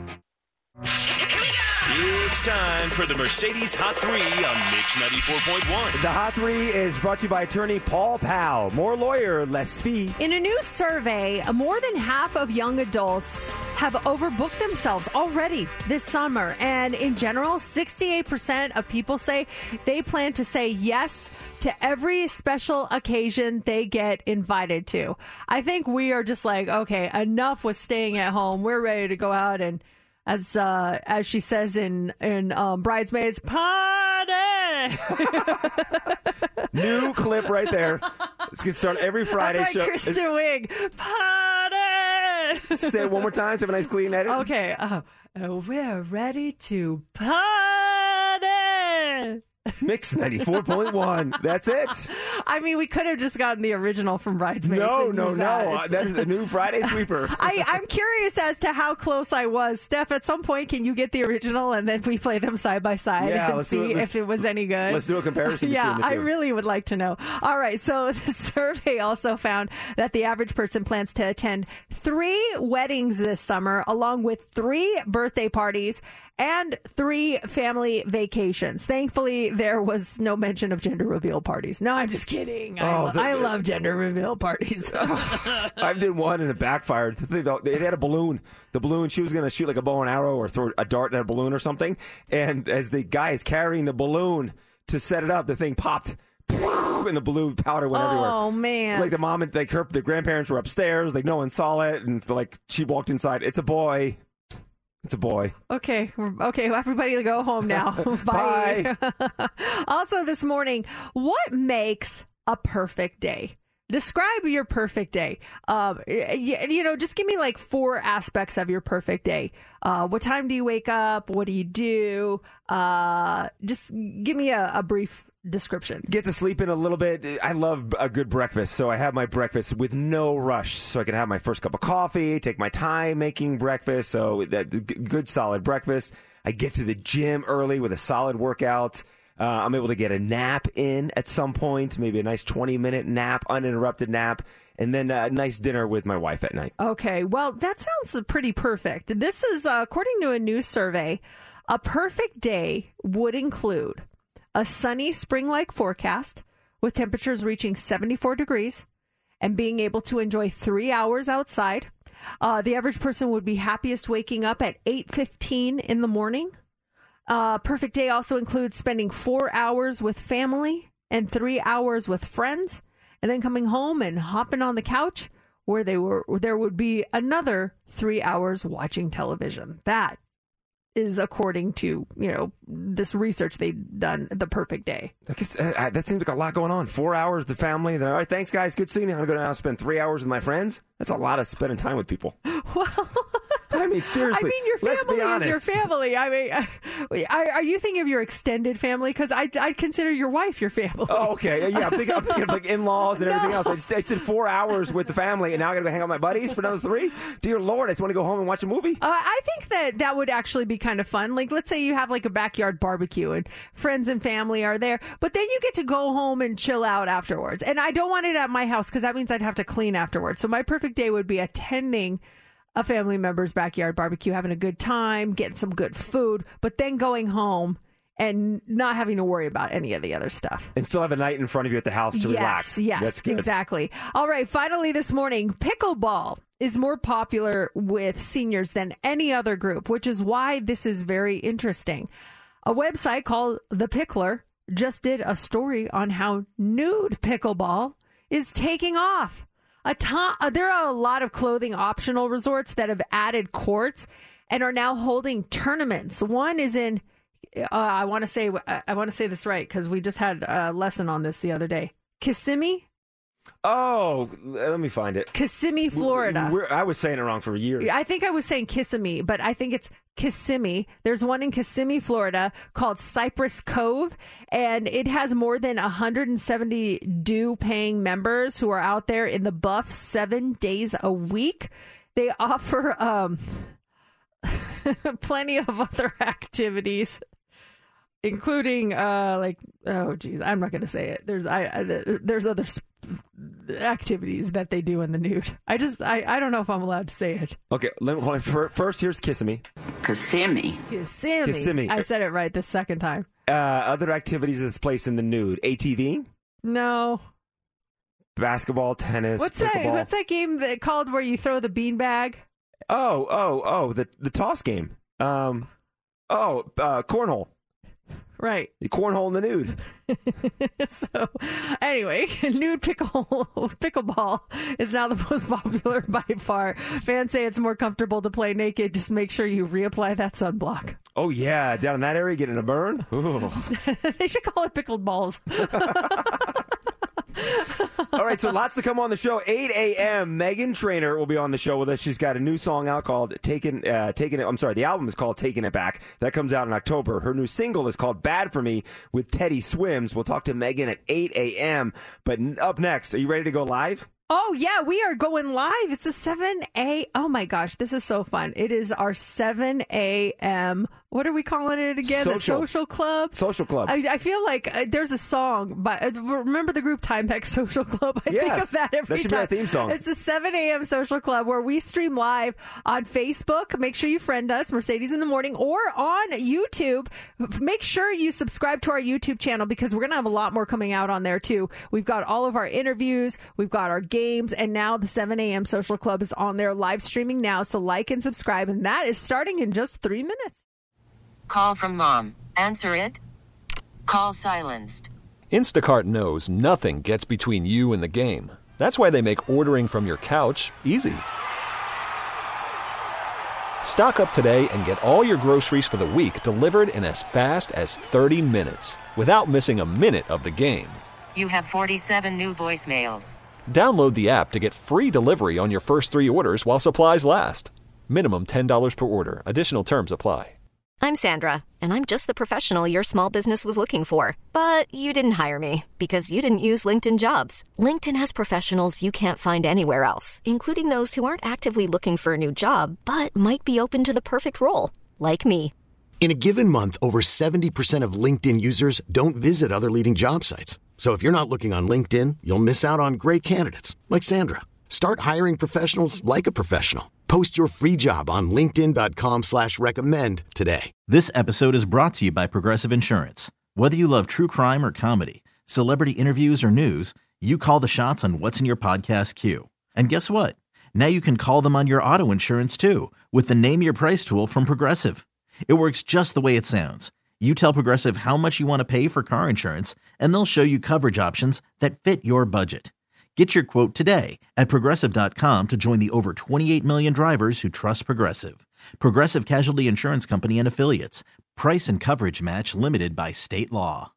It's time for the Mercedes Hot three on Mix ninety-four point one. The Hot Three is brought to you by attorney Paul Powell. More lawyer, less fee. In a new survey, more than half of young adults have overbooked themselves already this summer. And in general, sixty-eight percent of people say they plan to say yes to every special occasion they get invited to. I think we are just like, okay, enough with staying at home. We're ready to go out and, as uh, as she says in in um, Bridesmaids, party. New clip right there. It's gonna start every Friday That's like show. Kristen Wiig, party. Say it one more time. So have a nice clean edit. Okay, uh, uh, we're ready to party. Mix ninety-four point one. That's it. I mean, we could have just gotten the original from Bridesmaids. No, and no, used no. That, Uh, that is a new Friday sweeper. I, I'm curious as to how close I was. Steph, at some point, can you get the original and then we play them side by side Yeah, and let's do see it. Let's- if it was any good? Let's do a comparison Yeah, between the I two. really would like to know. All right, so the survey also found that the average person plans to attend three weddings this summer, along with three birthday parties and three family vacations. Thankfully, there was no mention of gender reveal parties. No, I'm just kidding. I, Oh, lo- the- I love gender reveal parties. I did one and it backfired. They had a balloon. The balloon, she was going to shoot like a bow and arrow or throw a dart at a balloon or something. And as the guy is carrying the balloon to set it up, the thing popped. And the blue powder went everywhere. Oh, man. Like the mom and like her, the grandparents were upstairs. Like no one saw it. And like she walked inside. It's a boy. It's a boy. Okay. Okay. Everybody go home now. Bye. Also this morning, what makes a perfect day? Describe your perfect day. Um, you, you know, just give me like four aspects of your perfect day. Uh, what time do you wake up? What do you do? Uh, just give me a, a brief description. Get to sleep in a little bit. I love a good breakfast, so I have my breakfast with no rush, so I can have my first cup of coffee, take my time making breakfast, so that g- good solid breakfast. I get to the gym early with a solid workout. Uh, I'm able to get a nap in at some point, maybe a nice twenty minute nap, uninterrupted nap, and then a nice dinner with my wife at night. Okay, well, that sounds pretty perfect. This is, uh, according to a new survey, a perfect day would include a sunny spring-like forecast with temperatures reaching seventy-four degrees and being able to enjoy three hours outside. Uh, the average person would be happiest waking up at eight fifteen in the morning. Uh, perfect day also includes spending four hours with family and three hours with friends, and then coming home and hopping on the couch where they were. There would be another three hours watching television. That is according to, you know, this research they've done, the perfect day. I guess, uh, that seems like a lot going on. Four hours with the family. Then, all right, thanks, guys. Good seeing you. I'm going to go now spend three hours with my friends. That's a lot of spending time with people. Well, I mean, seriously. I mean, your let's be family is honest. your family. I mean, are, are you thinking of your extended family? Because I I consider your wife your family. Oh, okay. Yeah, I'm thinking, I'm thinking of like in-laws and everything No. else. I, just, I spent four hours with the family, and now I got to go hang out with my buddies for another three? Dear Lord, I just want to go home and watch a movie. Uh, I think that that would actually be kind of fun. Like, let's say you have like a backyard barbecue and friends and family are there, but then you get to go home and chill out afterwards. And I don't want it at my house because that means I'd have to clean afterwards. So my perfect day would be attending a family member's backyard barbecue, having a good time, getting some good food, but then going home and not having to worry about any of the other stuff. And still have a night in front of you at the house to yes, relax. Yes, That's good. exactly. All right, finally this morning, pickleball is more popular with seniors than any other group, which is why this is very interesting. A website called The Pickler just did a story on how nude pickleball is taking off. A ton, uh, there are a lot of clothing optional resorts that have added courts and are now holding tournaments. One is in, uh, I want to say, I want to say this right because we just had a lesson on this the other day. Kissimmee, Oh, let me find it. Kissimmee, Florida. We're, I was saying it wrong for years. I think I was saying Kissimmee, but I think it's Kissimmee. There's one in Kissimmee, Florida called Cypress Cove, and it has more than one hundred seventy due-paying members who are out there in the buff seven days a week. They offer um, plenty of other activities, including uh, like, oh geez, I'm not going to say it. There's I, I there's other sp- activities that they do in the nude. I just I, I don't know if I'm allowed to say it. Okay, let me, hold on. Fir- first, here's Kissimmee. Kissimmee. Kissimmee. Kissimmee. I said it right the second time. Uh, other activities that's placed in the nude. A T V, No. basketball, tennis, What's that? pickleball. What's that game that called where you throw the beanbag? Oh, oh, oh, the the toss game. Um, oh, uh, cornhole. Right. The cornhole in the nude. So, anyway, nude pickle pickleball is now the most popular by far. Fans say it's more comfortable to play naked. Just make sure you reapply that sunblock. Oh yeah, down in that area, getting a burn. Ooh. They should call it pickled balls. All right, so lots to come on the show. eight a.m. Megan Trainor will be on the show with us. She's got a new song out called Taking uh, Taking It. I'm sorry, the album is called Taking It Back. That comes out in October. Her new single is called Bad for Me with Teddy Swims. We'll talk to Megan at eight a.m. But up next, are you ready to go live? Oh, yeah, we are going live. It's a seven a. Oh, my gosh, this is so fun. It is our seven a.m. What are we calling it again? Social. The Social Club? Social Club. I, I feel like uh, there's a song, by, uh, remember the group Timex Social Club? I Yes, think of that every that should time. be our theme song. It's the seven a.m. Social Club where we stream live on Facebook. Make sure you friend us, Mercedes in the Morning, or on YouTube. Make sure you subscribe to our YouTube channel because we're going to have a lot more coming out on there, too. We've got all of our interviews. We've got our games. And now the seven a.m. Social Club is on there live streaming now. So like and subscribe. And that is starting in just three minutes. Call from mom. Answer it. Call silenced. Instacart knows nothing gets between you and the game. That's why they make ordering from your couch easy. Stock up today and get all your groceries for the week delivered in as fast as thirty minutes without missing a minute of the game. You have forty-seven new voicemails. Download the app to get free delivery on your first three orders while supplies last. Minimum ten dollars per order. Additional terms apply. I'm Sandra, and I'm just the professional your small business was looking for. But you didn't hire me because you didn't use LinkedIn Jobs. LinkedIn has professionals you can't find anywhere else, including those who aren't actively looking for a new job, but might be open to the perfect role, like me. In a given month, over seventy percent of LinkedIn users don't visit other leading job sites. So if you're not looking on LinkedIn, you'll miss out on great candidates like Sandra. Start hiring professionals like a professional. Post your free job on linkedin dot com slash recommend today. This episode is brought to you by Progressive Insurance. Whether you love true crime or comedy, celebrity interviews or news, you call the shots on what's in your podcast queue. And guess what? Now you can call them on your auto insurance too with the Name Your Price tool from Progressive. It works just the way it sounds. You tell Progressive how much you want to pay for car insurance, and they'll show you coverage options that fit your budget. Get your quote today at Progressive dot com to join the over twenty-eight million drivers who trust Progressive. Progressive Casualty Insurance Company and Affiliates. Price and coverage match limited by state law.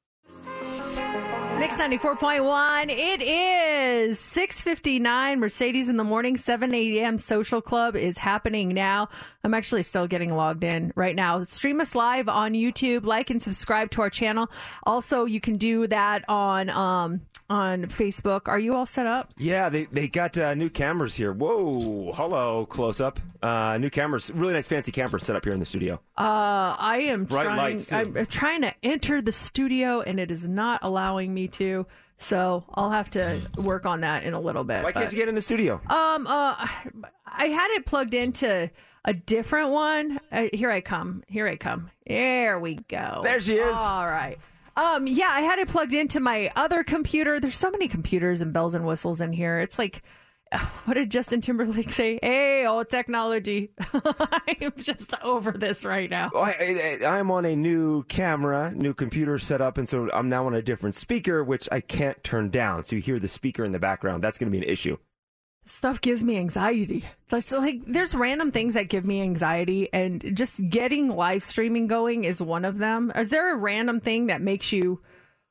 Mix ninety-four point one. It is six fifty-nine. Mercedes in the Morning. seven a.m. Social Club is happening now. I'm actually still getting logged in right now. Stream us live on YouTube. Like and subscribe to our channel. Also, you can do that on um, on Facebook. Are you all set up? Yeah, they they got uh, new cameras here. Whoa, hello, close up. Uh, new cameras, really nice, fancy cameras set up here in the studio. Uh, I am Bright trying. lights, too. I'm trying to enter the studio, and it is not allowing me to. So I'll have to work on that in a little bit. Why can't but- you get in the studio? Um, uh, I had it plugged into a different one. Uh, here I come. Here I come. There we go. There she is. All right. Um, yeah, I had it plugged into my other computer. There's so many computers and bells and whistles in here. It's like, what did Justin Timberlake say? Hey, oh, technology. I'm just over this right now. Oh, I, I, I'm on a new camera, new computer set up, and so I'm now on a different speaker, which I can't turn down. So you hear the speaker in the background. That's going to be an issue. Stuff gives me anxiety. Like, like, there's random things that give me anxiety, and just getting live streaming going is one of them. Is there a random thing that makes you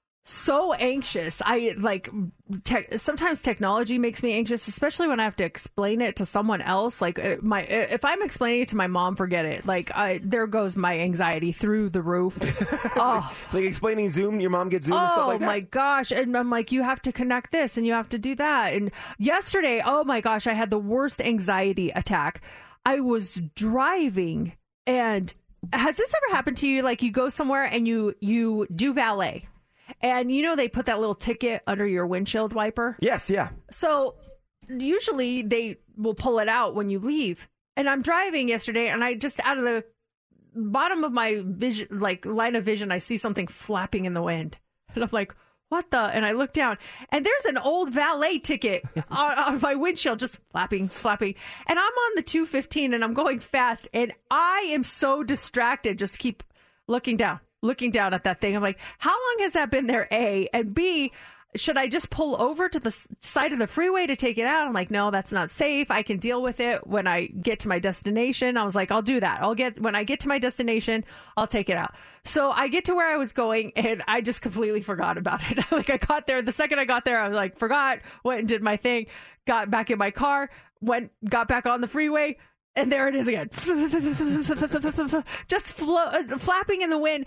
so anxious? I like te- sometimes technology makes me anxious, especially when I have to explain it to someone else. Like uh, my, if I'm explaining it to my mom, forget it. Like I, there goes my anxiety through the roof. Oh, like explaining Zoom, your mom gets Zoom oh and stuff like that. my gosh! And I'm like, you have to connect this and you have to do that. And yesterday, oh my gosh, I had the worst anxiety attack. I was driving, and has this ever happened to you? Like you go somewhere and you you do valet. And, you know, they put that little ticket under your windshield wiper? Yes, yeah. So usually they will pull it out when you leave. And I'm driving yesterday, and I just out of the bottom of my vision, like line of vision, I see something flapping in the wind. And I'm like, what the? And I look down, and there's an old valet ticket on, on my windshield just flapping, flapping. And I'm on the two fifteen, and I'm going fast, and I am so distracted, just keep looking down. Looking down at that thing, I'm like, how long has that been there, A? And B, should I just pull over to the s- side of the freeway to take it out? I'm like, no, that's not safe. I can deal with it when I get to my destination. I was like, I'll do that. I'll get, when I get to my destination, I'll take it out. So I get to where I was going and I just completely forgot about it. Like I got there, the second I got there, I was like, forgot, went and did my thing, got back in my car, went, got back on the freeway. And there it is again. Just flo- flapping in the wind.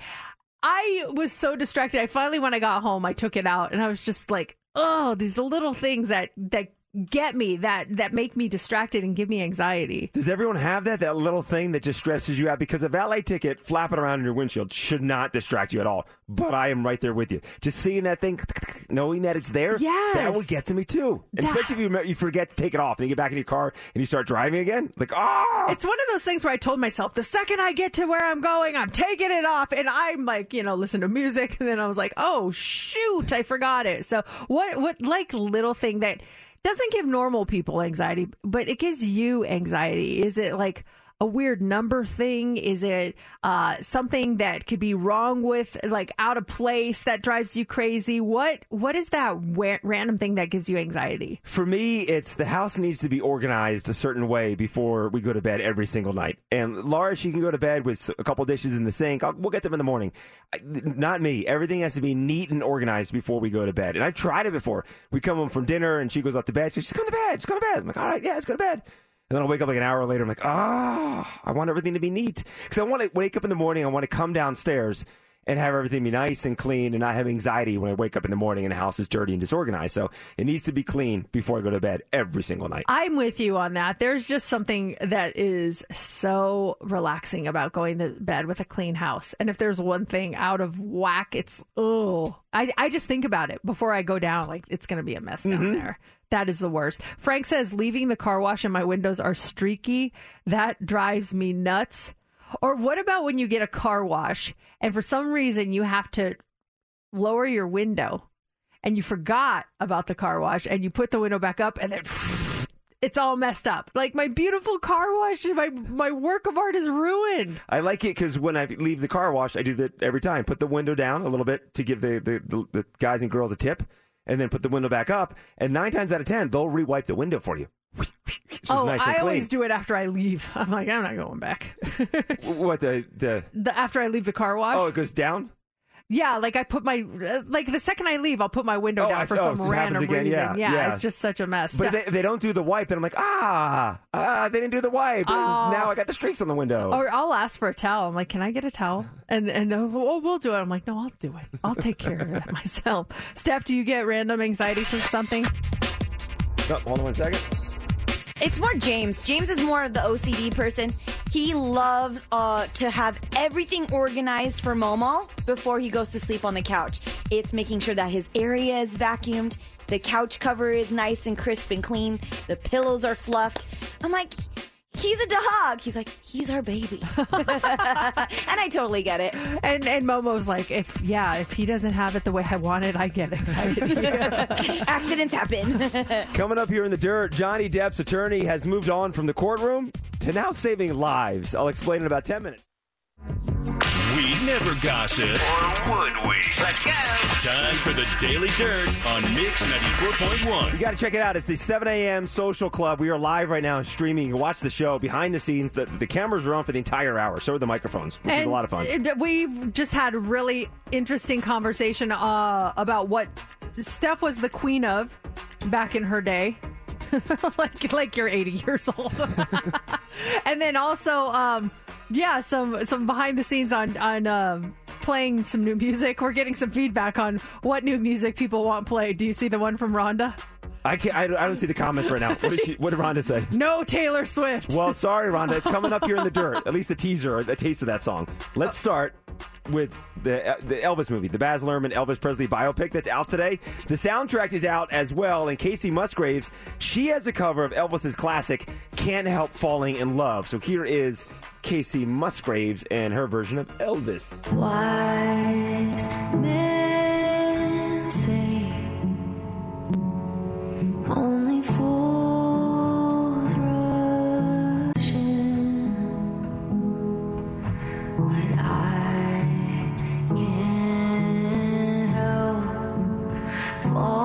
I was so distracted. I finally, when I got home, I took it out and I was just like, oh, these little things that, that get me, that, that make me distracted and give me anxiety. Does everyone have that, that little thing that just stresses you out? Because a valet ticket flapping around in your windshield should not distract you at all. But I am right there with you. Just seeing that thing, knowing that it's there, yes. that would get to me too. And That- especially if you, you forget to take it off and you get back in your car and you start driving again. Like, oh! It's one of those things where I told myself, the second I get to where I'm going, I'm taking it off. And I'm like, you know, listen to music. And then I was like, oh, shoot, I forgot it. So what, what like little thing that doesn't give normal people anxiety, but it gives you anxiety? Is it like a weird number thing? Is it uh, something that could be wrong with, like out of place, that drives you crazy? What What is that wa- random thing that gives you anxiety? For me, it's the house needs to be organized a certain way before we go to bed every single night. And Laura, she can go to bed with a couple dishes in the sink. I'll, we'll get them in the morning. I, not me. Everything has to be neat and organized before we go to bed. And I've tried it before. We come home from dinner and she goes up to bed. She says, just go to bed. Just go to bed. I'm like, all right, yeah, let's go to bed. And then I'll wake up like an hour later. I'm like, ah, oh, I want everything to be neat. Because I want to wake up in the morning. I want to come downstairs and have everything be nice and clean and not have anxiety when I wake up in the morning and the house is dirty and disorganized. So it needs to be clean before I go to bed every single night. I'm with you on that. There's just something that is so relaxing about going to bed with a clean house. And if there's one thing out of whack, it's, oh, I, I just think about it before I go down. Like, it's going to be a mess down Mm-hmm. there. That is the worst. Frank says, leaving the car wash and my windows are streaky. That drives me nuts. Or what about when you get a car wash and for some reason you have to lower your window and you forgot about the car wash and you put the window back up and then it's all messed up. Like my beautiful car wash, my my work of art is ruined. I like it because when I leave the car wash, I do that every time. Put the window down a little bit to give the, the, the, the guys and girls a tip, and then put the window back up. And nine times out of ten, they'll re-wipe the window for you. So oh, it's nice I and clean. always do it after I leave. I'm like, I'm not going back. What, the, the... the after I leave the car wash? Oh, it goes down? Yeah, like I put my, uh, like the second I leave, I'll put my window Oh, down I- for oh, some so it happens random again. reason. Yeah, Yeah, yeah. it's just such a mess. But if they, they don't do the wipe, then I'm like, ah, ah, they didn't do the wipe. Oh. Now I got the streaks on the window. Or I'll ask for a towel. I'm like, can I get a towel? And and they'll, oh, we'll do it. I'm like, no, I'll do it. I'll take care of it myself. Steph, do you get random anxiety from something? Oh, hold on one second. It's more James. James is more of the O C D person. He loves uh, to have everything organized for Momo before he goes to sleep on the couch. It's making sure that his area is vacuumed, the couch cover is nice and crisp and clean, the pillows are fluffed. I'm like, he's a dog. He's like, he's our baby. And I totally get it. And and Momo's like, if yeah, if he doesn't have it the way I want it, I get anxiety. Accidents happen. Coming up here in the dirt, Johnny Depp's attorney has moved on from the courtroom to now saving lives. I'll explain in about ten minutes. We never gossip. Or would we? Let's go. Time for the Daily Dirt on Mix ninety-four point one. You got to check it out. It's the seven a.m. Social Club. We are live right now and streaming. You can watch the show behind the scenes. The, the cameras are on for the entire hour. So are the microphones, which is a lot of fun. And we've just had a really interesting conversation uh, about what Steph was the queen of back in her day. like like you're eighty years old. And then also, um, yeah, some some behind the scenes on on um, playing some new music. We're getting some feedback on what new music people want played. Do you see the one from Rhonda? I can't. I don't, I don't see the comments right now. What did, she, what did Rhonda say? No Taylor Swift. Well, sorry, Rhonda. It's coming up here in the dirt. At least a teaser, a taste of that song. Let's start with the the Elvis movie, the Baz Luhrmann Elvis Presley biopic that's out today. The soundtrack is out as well, and Casey Musgraves, she has a cover of Elvis's classic "Can't Help Falling in Love." So here is Casey Musgraves and her version of Elvis. Wise men say only fools rush in, but I can't help falling.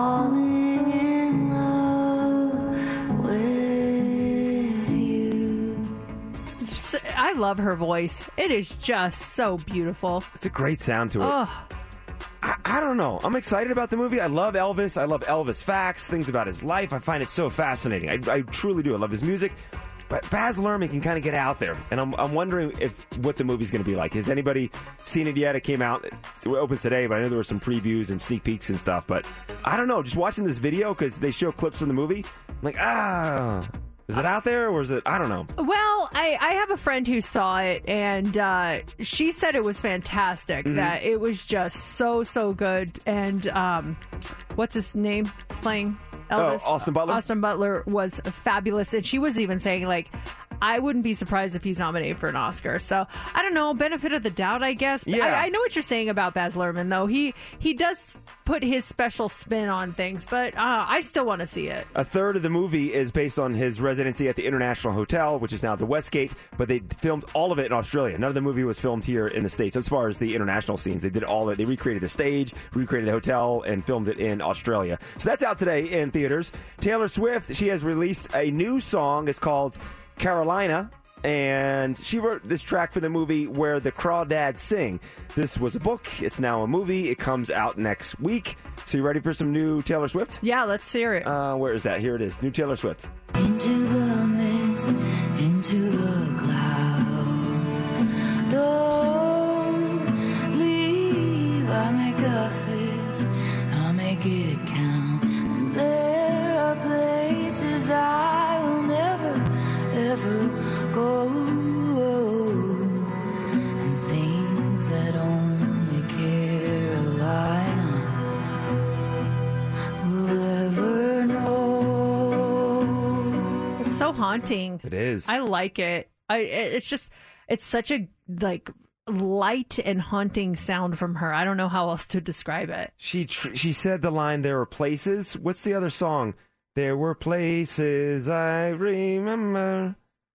I love her voice. It is just so beautiful. It's a great sound to it. Oh. I, I don't know. I'm excited about the movie. I love Elvis. I love Elvis facts, things about his life. I find it so fascinating. I, I truly do. I love his music. But Baz Luhrmann can kind of get out there. And I'm, I'm wondering if what the movie's going to be like. Has anybody seen it yet? It came out. It opens today, but I know there were some previews and sneak peeks and stuff. But I don't know. Just watching this video, because they show clips from the movie, I'm like, ah... Is it out there, or is it? I don't know. Well, I, I have a friend who saw it, and uh, she said it was fantastic, Mm-hmm. that it was just so, so good. And um, what's his name playing Elvis? Oh, Austin Butler? Austin Butler was fabulous. And she was even saying, like, I wouldn't be surprised if he's nominated for an Oscar. So, I don't know, benefit of the doubt, I guess. But Yeah. I, I know what you're saying about Baz Luhrmann, though. He, he does put his special spin on things, but uh, I still want to see it. A third of the movie is based on his residency at the International Hotel, which is now the Westgate, but they filmed all of it in Australia. None of the movie was filmed here in the States as far as the international scenes. They did all of it. They recreated the stage, recreated the hotel, and filmed it in Australia. So that's out today in theaters. Taylor Swift, she has released a new song. It's called Carolina. And she wrote this track for the movie Where the Crawdads Sing. This was a book. It's now a movie. It comes out next week. So you ready for some new Taylor Swift? Yeah, let's hear it. Uh, where is that? Here it is. New Taylor Swift. Into the mist, into the clouds. Don't leave. I make a fist. I'll make it count. And there are places I will never, ever go. And things that only Carolina will ever know. It's so haunting. It is. I like it. I. It's just. It's such a like light and haunting sound from her. I don't know how else to describe it. She tr- she said the line, there were places. What's the other song? There were places I remember.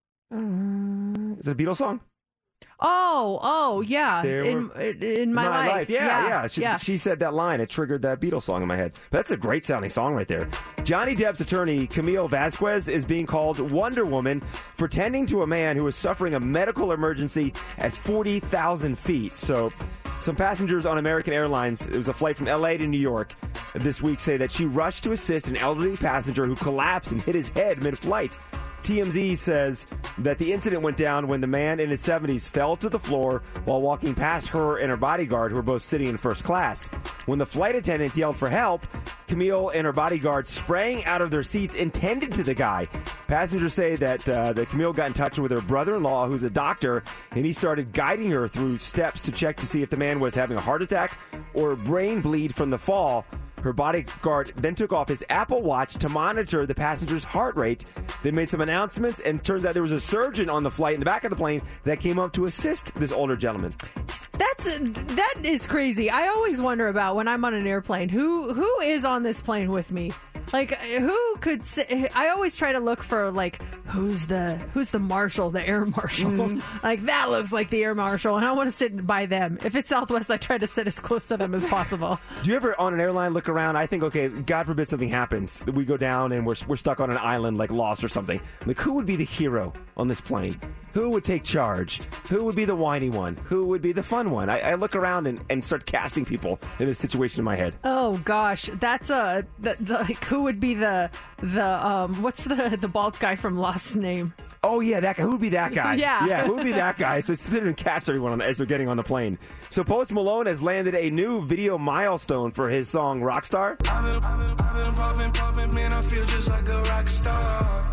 Uh, is it a Beatles song? Oh, oh, yeah. There In were- in my, life. Yeah, yeah. yeah. She, yeah. she said that line. It triggered that Beatles song in my head. But that's a great sounding song right there. Johnny Depp's attorney, Camille Vasquez, is being called Wonder Woman for tending to a man who was suffering a medical emergency at forty thousand feet. So some passengers on American Airlines, it was a flight from L A to New York this week, say that she rushed to assist an elderly passenger who collapsed and hit his head mid-flight. T M Z says that the incident went down when the man in his seventies fell to the floor while walking past her and her bodyguard, who were both sitting in first class. When the flight attendants yelled for help, Camille and her bodyguard sprang out of their seats and tended to the guy. Passengers say that, uh, that Camille got in touch with her brother-in-law, who's a doctor, and he started guiding her through steps to check to see if the man was having a heart attack or brain bleed from the fall. Her bodyguard then took off his Apple Watch to monitor the passenger's heart rate. They made some announcements, and it turns out there was a surgeon on the flight in the back of the plane that came up to assist this older gentleman. That's that is crazy. I always wonder about when I'm on an airplane, who who is on this plane with me? Like, who could say, I always try to look for, like, who's the who's the marshal, the air marshal. Mm-hmm. Like, that looks like the air marshal, and I want to sit by them. If it's Southwest, I try to sit as close to them as possible. Do you ever, on an airline, look around? I think, okay, God forbid something happens. We go down and we're, we're stuck on an island, like Lost or something. Like, who would be the hero on this plane? Who would take charge? Who would be the whiny one? Who would be the fun one? I, I look around and, and start casting people in this situation in my head. Oh gosh, that's a the, the, like who would be the the um what's the the bald guy from Lost's name? Oh yeah, that guy. Who would be that guy? Yeah, yeah. Who would be that guy? So sit there and catch everyone on, as they're getting on the plane. So Post Malone has landed a new video milestone for his song Rockstar. I've been, I've been, I've been popping, popping, man. I feel just like a rock star.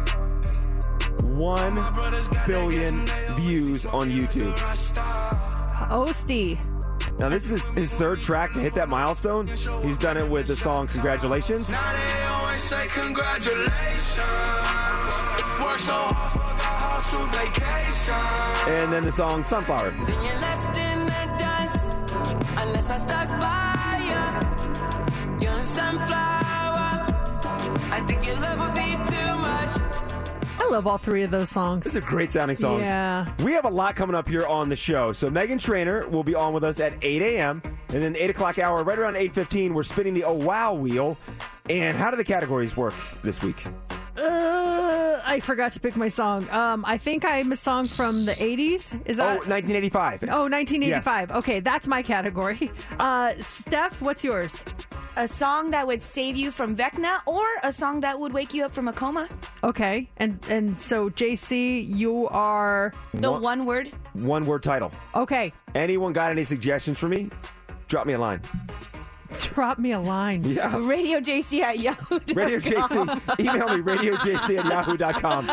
One billion views on YouTube. Osty. Now this is his third track to hit that milestone. He's done it with the song Congratulations. Now they always say congratulations. Work so hard, forgot how to vacation. And then the song Sunflower. Then you're left in the dust unless I stuck by you. You're a sunflower. I think your love would be too much. I love all three of those songs. These are great sounding songs. Yeah. We have a lot coming up here on the show. So Meghan Trainor will be on with us at eight a.m. And then eight o'clock hour, right around eight fifteen, we're spinning the Oh Wow wheel. And how do the categories work this week? Uh, I forgot to pick my song. Um, I think I'm a song from the eighties. Is that? Oh, nineteen eighty-five. Oh, nineteen eighty-five. Yes. Okay, that's my category. Uh, Steph, what's yours? A song that would save you from Vecna or a song that would wake you up from a coma. Okay, and and so J C, you are the one, one word. One word title. Okay. Anyone got any suggestions for me? Drop me a line. Drop me a line. Yeah. Radio J C at yahoo dot com. Radio J C. Email me, radio j c at yahoo dot com.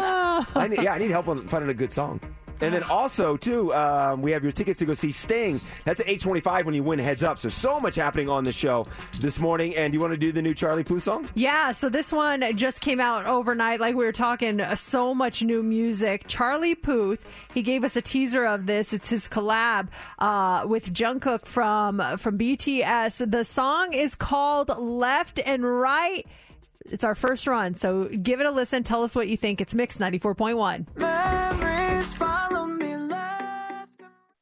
I need, yeah, I need help on finding a good song. And then also, too, um, we have your tickets to go see Sting. That's at eight twenty-five when you win Heads Up. So, so much happening on the show this morning. And do you want to do the new Charlie Puth song? Yeah, so this one just came out overnight. Like we were talking, uh, so much new music. Charlie Puth, he gave us a teaser of this. It's his collab uh, with Jungkook from, from B T S. The song is called Left and Right. It's our first run, so give it a listen. Tell us what you think. It's Mix ninety-four point one. Memories follow me left.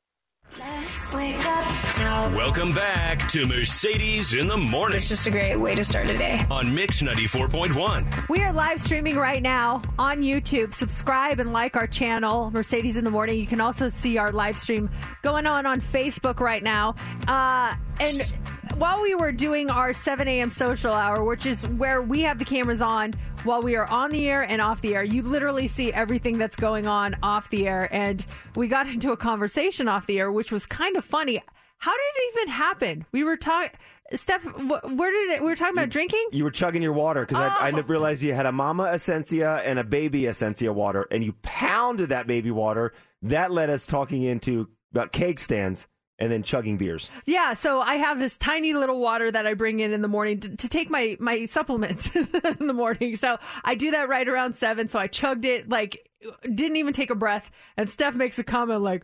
Let's wake up. Welcome back to Mercedes in the Morning. It's just a great way to start a day. On Mix ninety-four point one. We are live streaming right now on YouTube. Subscribe and like our channel, Mercedes in the Morning. You can also see our live stream going on on Facebook right now. Uh, and while we were doing our seven a.m. social hour, which is where we have the cameras on while we are on the air and off the air, you literally see everything that's going on off the air. And we got into a conversation off the air, which was kind of funny. How did it even happen? We were talking, Steph, wh- where did it, we were talking about drinking? You were chugging your water because oh. I, I didn't realize you had a Mama Essentia and a Baby Essentia water, and you pounded that baby water. That led us talking into about keg stands and then chugging beers. Yeah, so I have this tiny little water that I bring in in the morning to, to take my, my supplements in the morning. So I do that right around seven. So I chugged it, like, didn't even take a breath. And Steph makes a comment like,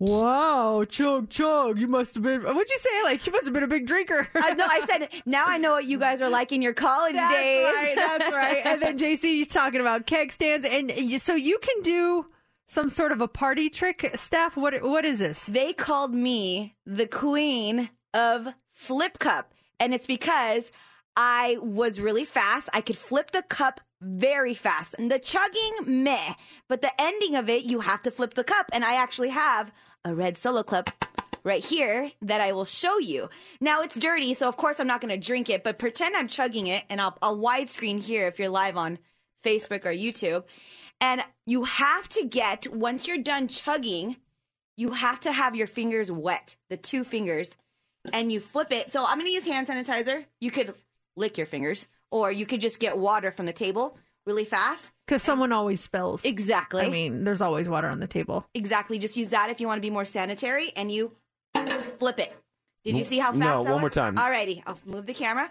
wow, chug, chug, you must have been, what'd you say? Like, you must have been a big drinker. uh, no, I said, now I know what you guys are like in your college that's days. That's right, that's right. And then J C, he's talking about keg stands. And you, so you can do some sort of a party trick, Steph. What What is this? They called me the queen of flip cup. And it's because I was really fast. I could flip the cup very fast. And the chugging, meh. But the ending of it, you have to flip the cup. And I actually have a red Solo Cup right here that I will show you. Now, it's dirty, so of course I'm not going to drink it. But pretend I'm chugging it. And I'll, I'll widescreen here if you're live on Facebook or YouTube. And you have to get, once you're done chugging, you have to have your fingers wet, the two fingers, and you flip it. So I'm going to use hand sanitizer. You could lick your fingers, or you could just get water from the table really fast. Because someone always spills. Exactly. I mean, there's always water on the table. Exactly. Just use that if you want to be more sanitary, and you flip it. Did you see how fast no, that was? one more time. Alrighty. I'll move the camera.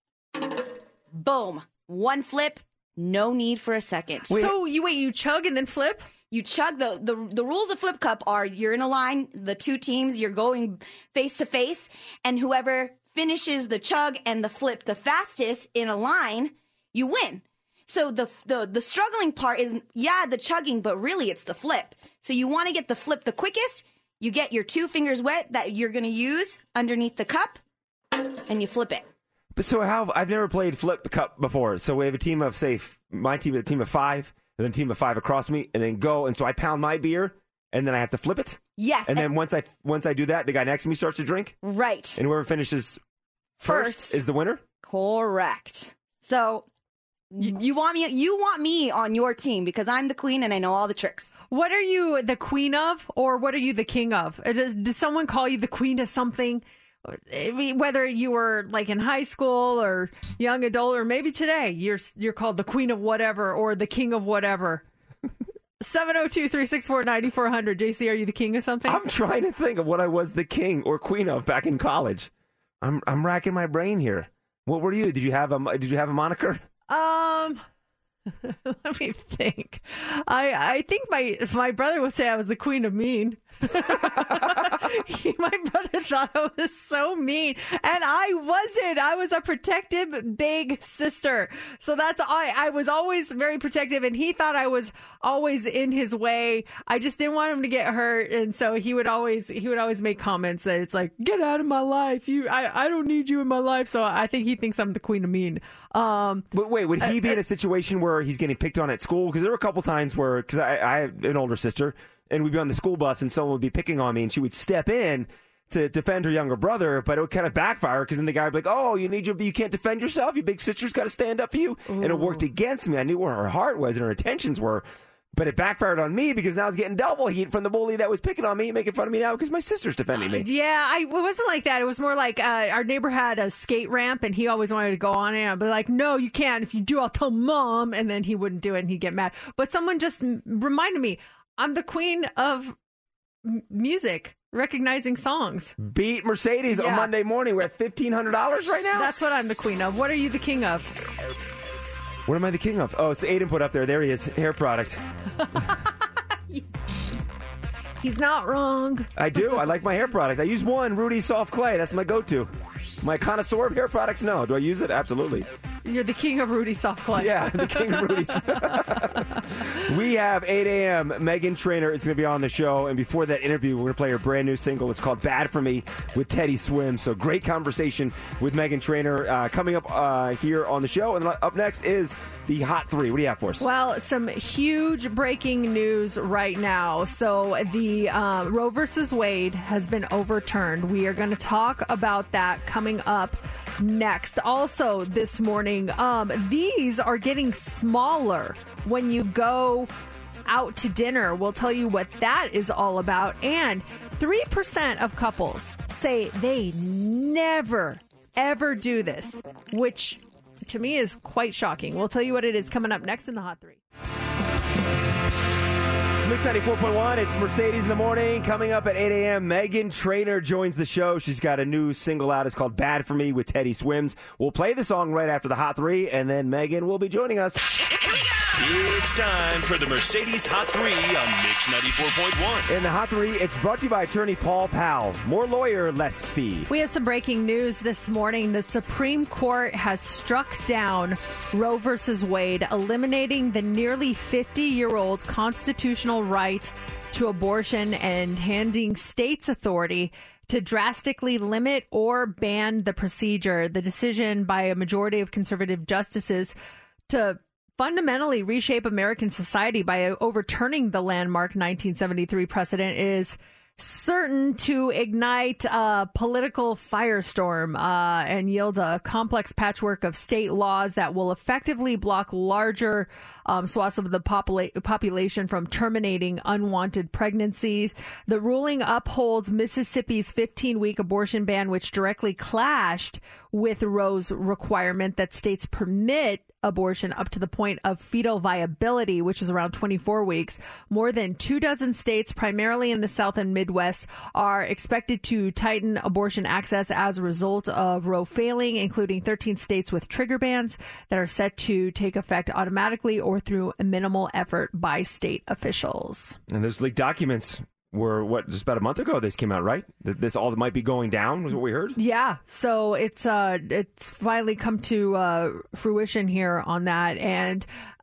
Boom. One flip. No need for a second. Wait. So you wait, you chug and then flip? You chug. The, the the rules of flip cup are you're in a line, the two teams, you're going face to face, and whoever finishes the chug and the flip the fastest in a line, you win. So the the the struggling part is, yeah, the chugging, but really it's the flip. So you want to get the flip the quickest. You get your two fingers wet that you're going to use underneath the cup, and you flip it. So how I've never played flip cup before. So we have a team of, say, my team, a team of five, and then a team of five across me, and then go. And so I pound my beer, and then I have to flip it. Yes. And, and then once I once I do that, the guy next to me starts to drink. Right. And whoever finishes first, first. is the winner. Correct. So you, you want me? You want me on your team because I'm the queen and I know all the tricks. What are you the queen of, or what are you the king of? Does, does someone call you the queen of something? Whether you were like in high school or young adult, or maybe today you're you're called the queen of whatever or the king of whatever. seven oh two, three six four, nine four hundred. J C, are you the king of something? I'm trying to think of what I was the king or queen of back in college. I'm I'm racking my brain here. What were you? Did you have a Did you have a moniker? Um, let me think. I I think my my brother would say I was the queen of mean. he, my brother thought I was so mean, and I wasn't. I was a protective big sister. So that's I. I was always very protective, and he thought I was always in his way. I just didn't want him to get hurt, and so he would always he would always make comments that it's like, "Get out of my life! You, I, I don't need you in my life." So I think he thinks I'm the queen of mean. Um, but wait, would he uh, be in a situation where he's getting picked on at school? Because there were a couple times where, because I, I have an older sister, and we'd be on the school bus, and someone would be picking on me, and she would step in to defend her younger brother, but it would kind of backfire because then the guy would be like, "Oh, you need your, you can't defend yourself. Your big sister's got to stand up for you," Ooh. And it worked against me. I knew where her heart was and her intentions were. But it backfired on me because now I was getting double heat from the bully that was picking on me, making fun of me now because my sister's defending me. Yeah, I, it wasn't like that. It was more like uh, our neighbor had a skate ramp, and he always wanted to go on it. I'd be like, "No, you can't. If you do, I'll tell Mom." And then he wouldn't do it, and he'd get mad. But someone just m- reminded me, I'm the queen of m- music, recognizing songs. Beat Mercedes Yeah. on Monday morning. We're at fifteen hundred dollars right now? That's what I'm the queen of. What are you the king of? What am I the king of? Oh, it's Aiden put up there. There he is. Hair product. He's not wrong. I do. I like my hair product. I use one, Rudy Soft Clay. That's my go-to. My connoisseur of hair products? No. Do I use it? Absolutely. You're the king of Rudy Soft Clay. Yeah, the king of Rudy's. We have eight a.m. Meghan Trainor is going to be on the show. And before that interview, we're going to play her brand new single. It's called Bad For Me with Teddy Swims. So great conversation with Meghan Trainor uh, coming up uh, here on the show. And up next is the Hot Three. What do you have for us? Well, some huge breaking news right now. So the uh, Roe versus Wade has been overturned. We are going to talk about that coming up next. Also this morning, um, these are getting smaller when you go out to dinner. We'll tell you what that is all about. And three percent of couples say they never, ever do this, which to me is quite shocking. We'll tell you what it is coming up next in the Hot Three. It's Mix ninety-four point one. It's Mercedes in the Morning. Coming up at eight a.m., Meghan Trainor joins the show. She's got a new single out. It's called Bad For Me with Teddy Swims. We'll play the song right after the Hot Three, and then Meghan will be joining us. It's time for the Mercedes Hot Three on Mix ninety-four point one. In the Hot Three, it's brought to you by attorney Paul Powell. More lawyer, less fee. We have some breaking news this morning. The Supreme Court has struck down Roe versus Wade, eliminating the nearly fifty-year-old constitutional right to abortion and handing states authority to drastically limit or ban the procedure. The decision by a majority of conservative justices to fundamentally reshape American society by overturning the landmark nineteen seventy-three precedent is certain to ignite a political firestorm uh, and yield a complex patchwork of state laws that will effectively block larger um, swaths of the popula- population from terminating unwanted pregnancies. The ruling upholds Mississippi's fifteen-week abortion ban, which directly clashed with Roe's requirement that states permit abortion up to the point of fetal viability, which is around twenty-four weeks. More than two dozen states, primarily in the South and Midwest, are expected to tighten abortion access as a result of Roe failing, including thirteen states with trigger bans that are set to take effect automatically or through minimal effort by state officials. And those leaked documents were, what, just about a month ago this came out, right? That this all might be going down was what we heard? Yeah. So it's uh, it's finally come to uh, fruition here on that. And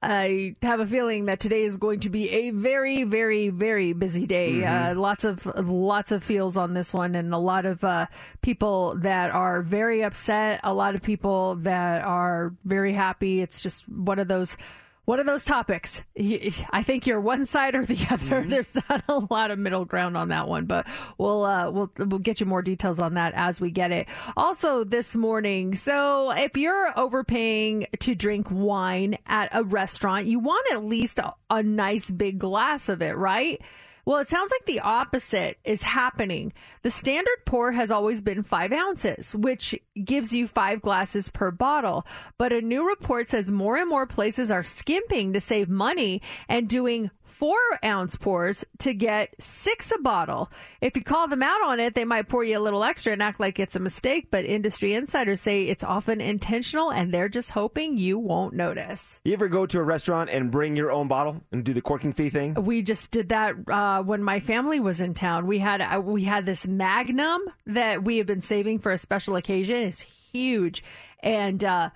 I have a feeling that today is going to be a very, very, very busy day. Mm-hmm. Uh, lots of lots of feels on this one, and a lot of uh, people that are very upset, a lot of people that are very happy. It's just one of those One of those topics. I think you're one side or the other. Mm-hmm. There's not a lot of middle ground on that one, but we'll uh, we'll we'll get you more details on that as we get it. Also this morning, so if you're overpaying to drink wine at a restaurant, you want at least a, a nice big glass of it, right? Well, it sounds like the opposite is happening. The standard pour has always been five ounces, which gives you five glasses per bottle. But a new report says more and more places are skimping to save money and doing four ounce pours to get six a bottle. If you call them out on it, they might pour you a little extra and act like it's a mistake, but industry insiders say it's often intentional and they're just hoping you won't notice. You ever go to a restaurant and bring your own bottle and do the corking fee thing? We just did that uh, when my family was in town. We had uh, we had this Magnum that we have been saving for a special occasion. It's huge. And uh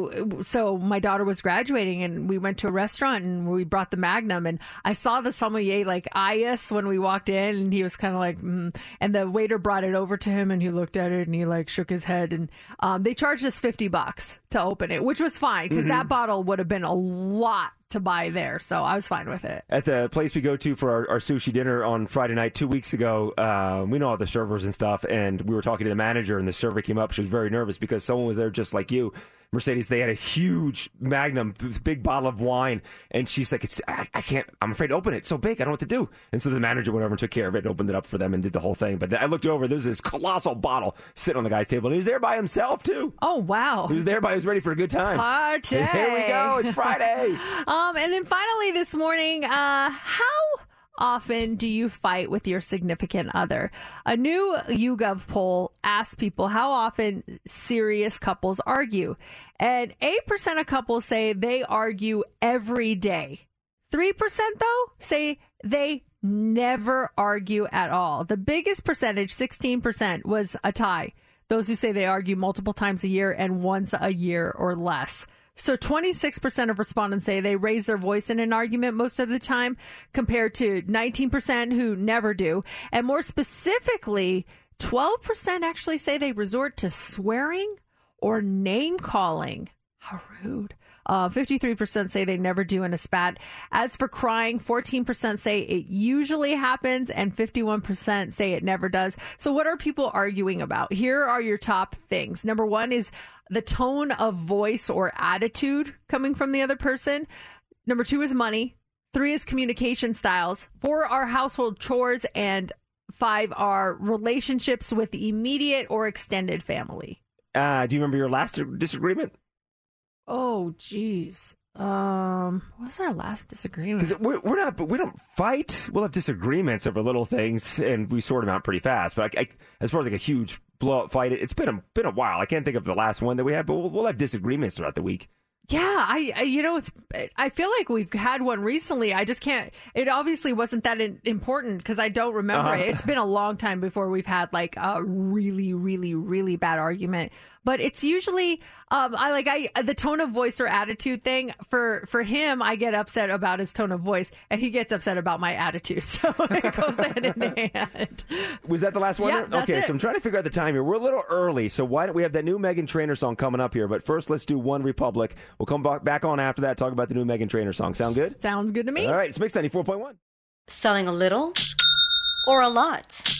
so my daughter was graduating and we went to a restaurant and we brought the Magnum, and I saw the sommelier like eye us when we walked in, and he was kind of like, mm. and the waiter brought it over to him and he looked at it and he like shook his head, and um, they charged us fifty bucks to open it, which was fine because mm-hmm. that bottle would have been a lot to buy there. So I was fine with it. At the place we go to for our, our sushi dinner on Friday night, two weeks ago, uh, we know all the servers and stuff, and we were talking to the manager, and the server came up. She was very nervous because someone was there just like you. Mercedes, they had a huge Magnum, this big bottle of wine, and she's like, "It's I, I can't, I'm afraid to open it. It's so big, I don't know what to do." And so the manager went over and took care of it and opened it up for them and did the whole thing. But I looked over, there's this colossal bottle sitting on the guy's table, and he was there by himself, too. Oh, wow. He was there by, he was ready for a good time. Party. And here we go, it's Friday. um, and then finally this morning, uh, how often do you fight with your significant other? A new YouGov poll asked people how often serious couples argue. And eight percent of couples say they argue every day. three percent, though, say they never argue at all. The biggest percentage, sixteen percent, was a tie. Those who say they argue multiple times a year and once a year or less. So twenty-six percent of respondents say they raise their voice in an argument most of the time, compared to nineteen percent who never do. And more specifically, twelve percent actually say they resort to swearing or name calling. How rude. Uh, fifty-three percent say they never do in a spat. As for crying, fourteen percent say it usually happens and fifty-one percent say it never does. So what are people arguing about? Here are your top things. Number one is the tone of voice or attitude coming from the other person. Number two is money. Three is communication styles. Four are household chores. And five are relationships with immediate or extended family. Uh, do you remember your last disagreement? Oh, geez. Um, what was our last disagreement? Because we're, we're not, we don't fight. We'll have disagreements over little things, and we sort them out pretty fast. But I, I, as far as like a huge blow-up fight, it's been a been a while. I can't think of the last one that we had, but we'll, we'll have disagreements throughout the week. Yeah, I, I, you know, it's. I feel like we've had one recently. I just can't. It obviously wasn't that in, important because I don't remember uh-huh. it. It's been a long time before we've had like a really, really, really bad argument. But it's usually, um, I like I the tone of voice or attitude thing. For for him, I get upset about his tone of voice, and he gets upset about my attitude. So it goes hand in hand. Was that the last one? Yeah, that's okay, it. So I'm trying to figure out the time here. We're a little early, so why don't we have that new Meghan Trainor song coming up here? But first, let's do One Republic. We'll come back back on after that, talk about the new Meghan Trainor song. Sound good? Sounds good to me. All right, it's Mix ninety-four point one. Selling a little or a lot?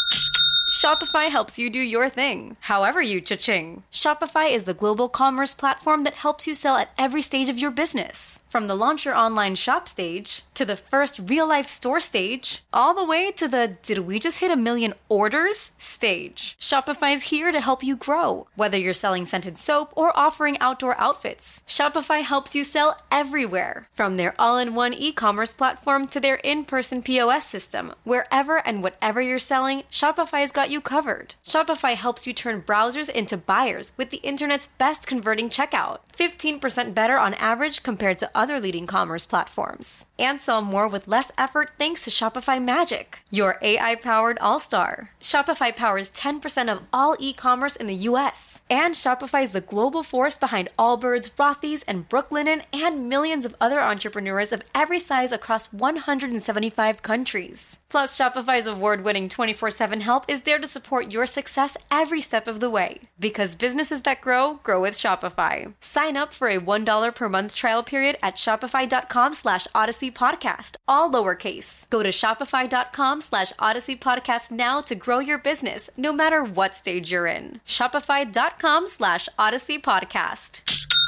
Shopify helps you do your thing, however you cha-ching. Shopify is the global commerce platform that helps you sell at every stage of your business. From the launch your online shop stage, to the first real-life store stage, all the way to the did we just hit a million orders stage. Shopify's here to help you grow. Whether you're selling scented soap or offering outdoor outfits, Shopify helps you sell everywhere. From their all-in-one e-commerce platform to their in-person P O S system, wherever and whatever you're selling, Shopify's got you covered. Shopify helps you turn browsers into buyers with the internet's best converting checkout. fifteen percent better on average compared to other leading commerce platforms. And sell more with less effort thanks to Shopify Magic, your A I-powered all-star. Shopify powers ten percent of all e-commerce in the U S. And Shopify is the global force behind Allbirds, Rothy's, and Brooklinen, and millions of other entrepreneurs of every size across one hundred seventy-five countries. Plus, Shopify's award-winning twenty-four seven help is there to support your success every step of the way. Because businesses that grow, grow with Shopify. Sign up for a one dollar per month trial period at shopify.com slash Odyssey Podcast, all lowercase. Go to shopify.com slash Odyssey Podcast now to grow your business, no matter what stage you're in. Shopify.com slash Odyssey Podcast.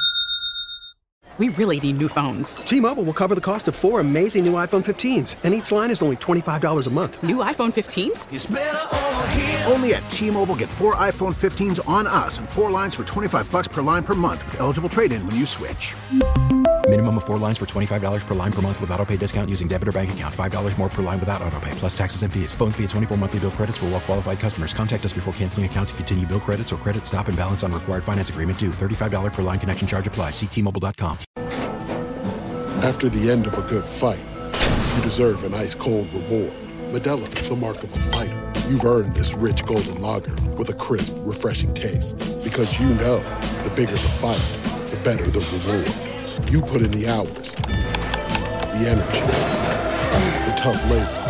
We really need new phones. T-Mobile will cover the cost of four amazing new iPhone fifteens, and each line is only twenty-five dollars a month. New iPhone fifteens? It's better over here. Only at T-Mobile, get four iPhone fifteens on us and four lines for twenty-five dollars per line per month with eligible trade-in when you switch. Minimum of four lines for twenty-five dollars per line per month with autopay discount using debit or bank account. five dollars more per line without autopay, plus taxes and fees. Phone fee at twenty-four monthly bill credits for well qualified customers. Contact us before canceling account to continue bill credits or credit stop and balance on required finance agreement due. thirty-five dollars per line connection charge applies. See T Mobile dot com. After the end of a good fight, you deserve an ice-cold reward. Modelo is the mark of a fighter. You've earned this rich golden lager with a crisp, refreshing taste. Because you know, the bigger the fight, the better the reward. You put in the hours, the energy, the tough labor.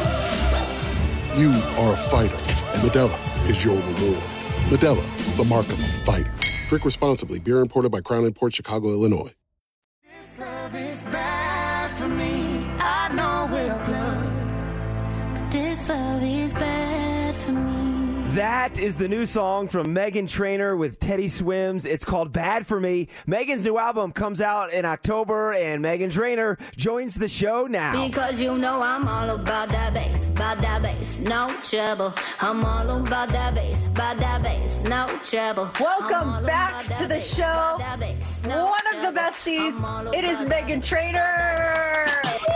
You are a fighter, and Modelo is your reward. Modelo, the mark of a fighter. Drink responsibly. Beer imported by Crown Imports, Chicago, Illinois. This love is bad for me. I know we're blood, but this love is bad for me. That is the new song from Meghan Trainor with Teddy Swims. It's called Bad For Me. Meghan's new album comes out in October, and Meghan Trainor joins the show now. Because you know I'm all about that bass, about that bass, no trouble. I'm all about that bass, about that bass, no trouble. Welcome back to the show. One of the besties. It is Meghan Trainor.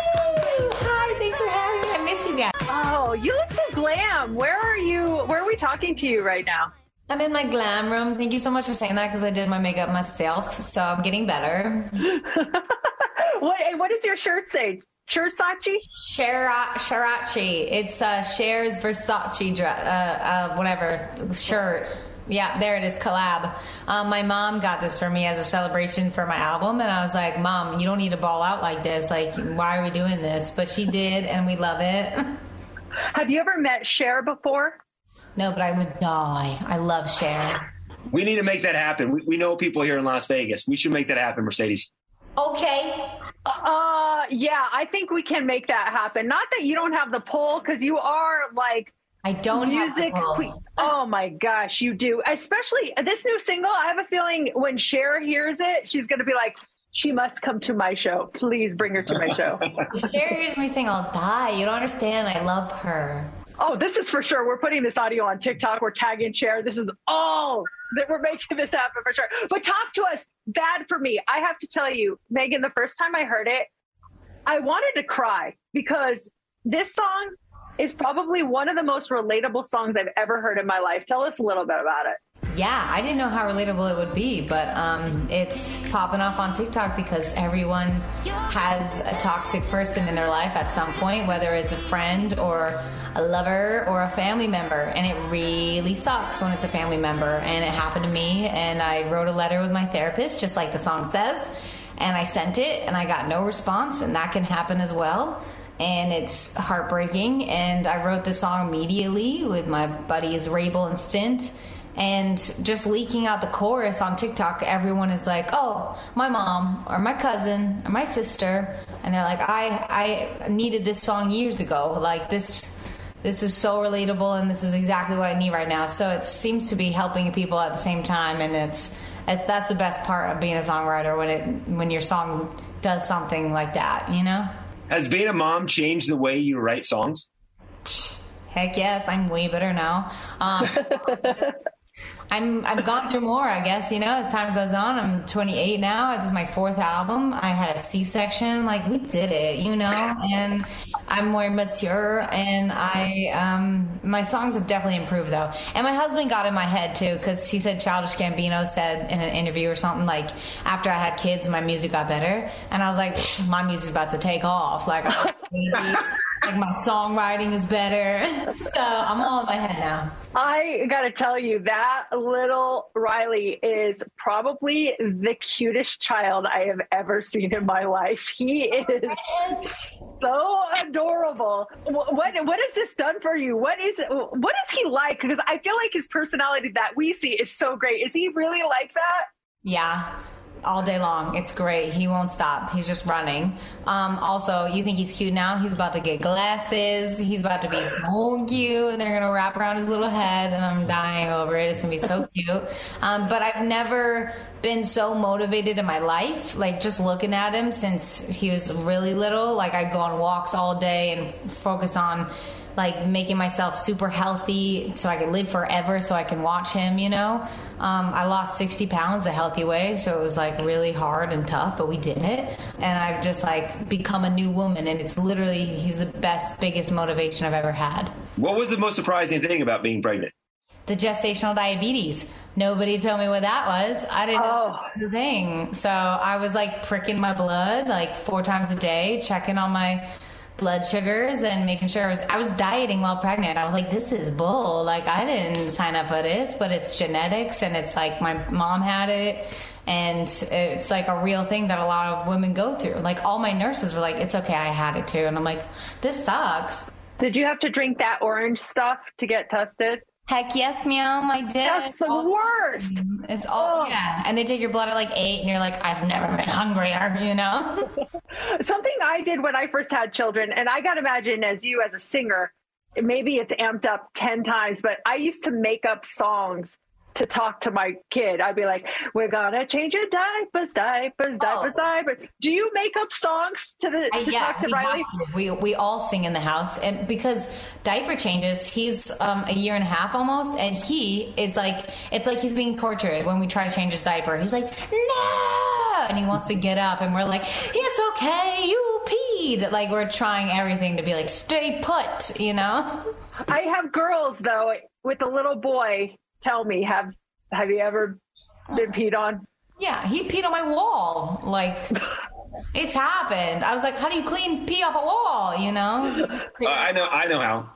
Hi, thanks for having me. I miss you guys. Oh, you look so glam. Where are you? Where are we talking to you right now? I'm in my glam room. Thank you so much for saying that because I did my makeup myself, so I'm getting better. What, what does your shirt say? Versace? Shara, Sharachi. It's uh, Cher's Versace, dress, uh, uh, whatever, shirt. Yeah, there it is, collab. Um, my mom got this for me as a celebration for my album, and I was like, Mom, you don't need to ball out like this. Like, why are we doing this? But she did, and we love it. Have you ever met Cher before? No, but I would die. I love Cher. We need to make that happen. We, we know people here in Las Vegas. We should make that happen, Mercedes. Okay. Uh, yeah, I think we can make that happen. Not that you don't have the pull, because you are like I don't music have the pull. queen. Oh my gosh, you do. Especially this new single. I have a feeling when Cher hears it, she's going to be like, she must come to my show. Please bring her to my show. Cher hears me sing, I'll die. You don't understand. I love her. Oh, this is for sure. We're putting this audio on TikTok. We're tagging Cher. This is all that we're making this happen for sure. But talk to us. Bad for me. I have to tell you, Meghan, the first time I heard it, I wanted to cry because this song is probably one of the most relatable songs I've ever heard in my life. Tell us a little bit about it. Yeah, I didn't know how relatable it would be, but um, it's popping off on TikTok because everyone has a toxic person in their life at some point, whether it's a friend or a lover or a family member, and it really sucks when it's a family member, and it happened to me, and I wrote a letter with my therapist, just like the song says, and I sent it, and I got no response, and that can happen as well. And it's heartbreaking, and I wrote the song immediately with my buddies Rabel and Stint. And just leaking out the chorus on TikTok, everyone is like, oh, my mom or my cousin or my sister. And they're like, I I needed this song years ago. Like, this this is so relatable, and this is exactly what I need right now. So it seems to be helping people at the same time, and it's, it's that's the best part of being a songwriter, when it when your song does something like that, you know? Has being a mom changed the way you write songs? Heck yes, I'm way better now. Um, I'm I've gone through more, I guess, you know, as time goes on. I'm twenty-eight now. This is my fourth album. I had a C-section. Like, we did it, you know, and I'm more mature, and I um my songs have definitely improved though. And my husband got in my head too, because he said Childish Gambino said in an interview or something like, after I had kids, my music got better, and I was like, my music's about to take off. Like, like my songwriting is better. So I'm all in my head now. I gotta tell you, that little Riley is probably the cutest child I have ever seen in my life. He is so adorable. What what has this done for you? What is what is he like? Because I feel like his personality that we see is so great. Is he really like that? Yeah. All day long. It's great. He won't stop. He's just running. Um, also, you think he's cute now? He's about to get glasses. He's about to be so cute, and they're going to wrap around his little head, and I'm dying over it. It's going to be so cute. Um, but I've never been so motivated in my life, like just looking at him since he was really little. Like, I'd go on walks all day and focus on like making myself super healthy so I could live forever so I can watch him, you know. Um, I lost sixty pounds the healthy way, so it was like really hard and tough, but we did it. And I've just like become a new woman, and it's literally, he's the best, biggest motivation I've ever had. What was the most surprising thing about being pregnant? The gestational diabetes. Nobody told me what that was. I didn't know Oh. that was the thing. So I was like pricking my blood like four times a day, checking on my blood sugars and making sure I was, I was dieting while pregnant. I was like, this is bull. Like, I didn't sign up for this, but it's genetics, and it's like my mom had it. And it's like a real thing that a lot of women go through. Like, all my nurses were like, it's okay, I had it too. And I'm like, this sucks. Did you have to drink that orange stuff to get tested? Heck yes, ma'am, I did. That's the All- worst. It's all, Oh. yeah. And they take your blood at like eight, and you're like, I've never been hungrier, you know? Something I did when I first had children, and I got to imagine as you as a singer, maybe it's amped up ten times, but I used to make up songs to talk to my kid. I'd be like, we're gonna change your diapers, diapers, diapers, diapers. Do you make up songs to the to I- yeah, talk to we Riley? have to. We we all sing in the house, and because diaper changes, he's um, a year and a half almost, and he is like, it's like he's being tortured when we try to change his diaper. He's like, no, and he wants to get up, and we're like, it's okay, you peed. Like, we're trying everything to be like, stay put, you know. I have girls though with a little boy. Tell me, have have you ever been peed on? Yeah, he peed on my wall. Like, it's happened. I was like, how do you clean pee off a wall, you know? So just- Uh, I know, I know how.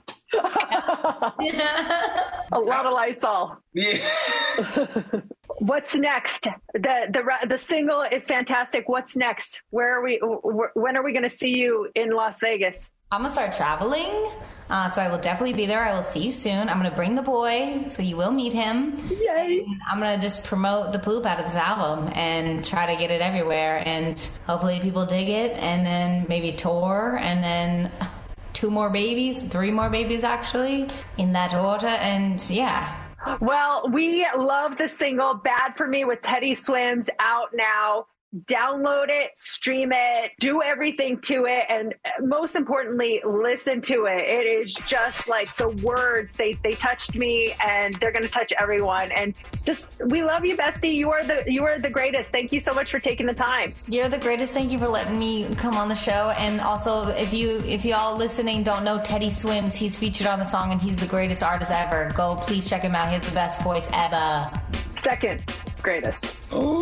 A lot of Lysol. Yeah. What's next? The the the single is fantastic. What's next? Where are we? wh- When are we going to see you in Las Vegas? I'm gonna start traveling, uh, so I will definitely be there. I will see you soon. I'm gonna bring the boy, so you will meet him. Yay! And I'm gonna just promote the poop out of this album and try to get it everywhere, and hopefully people dig it, and then maybe tour, and then two more babies, three more babies actually, in that order, and yeah. Well, we love the single "Bad for Me" with Teddy Swims, out now. Download it, stream it, do everything to it, and most importantly, listen to it. It is just like the words, they they touched me, and they're going to touch everyone. And just, we love you, bestie. You are the you are the greatest. Thank you so much for taking the time. You're the greatest. Thank you for letting me come on the show. And also, if you if y'all listening don't know Teddy Swims, he's featured on the song, and he's the greatest artist ever. Go, please check him out. He has the best voice ever. Second greatest.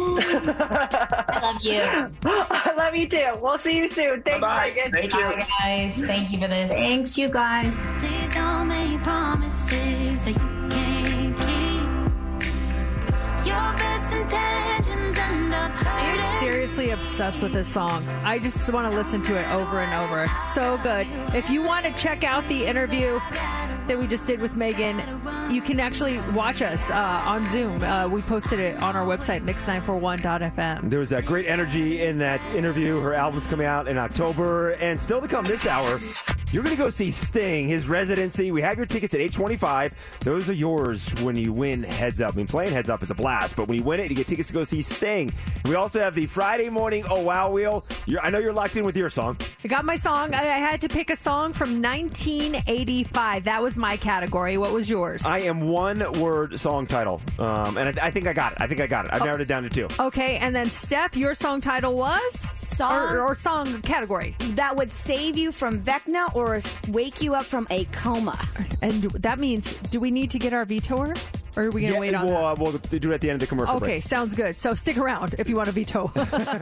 I love you. I love you too. We'll see you soon. Thanks, Bye-bye. Megan. Thank you. Bye, guys. Thank you for this. Thanks, you guys. Please don't make promises that you can't keep. Your best intentions end up I'm hurting. seriously obsessed with this song. I just want to listen to it over and over. It's so good. If you want to check out the interview that we just did with Megan, you can actually watch us uh, on Zoom. Uh, we posted it on our website, mix nine four one dot f m. There was that great energy in that interview. Her album's coming out in October, and still to come this hour, you're going to go see Sting, his residency. We have your tickets at eight twenty-five. Those are yours when you win Heads Up. I mean, playing Heads Up is a blast, but when you win it, you get tickets to go see Sting. We also have the Friday morning Oh Wow Wheel. You're, I know you're locked in with your song. I got my song. I, I had to pick a song from nineteen eighty-five. That was my category. What was yours? I am one word song title, um, and I, I think I got it. I think I got it. I've narrowed it down to two. Okay, and then Steph, your song title was? Song- Or, or song category. That would save you from Vecna or wake you up from a coma. And that means, do we need to get our vetoer? Or are we going to Yeah, wait on we'll, that? uh, we'll do it at the end of the commercial Okay, break. sounds good. So stick around if you want to veto.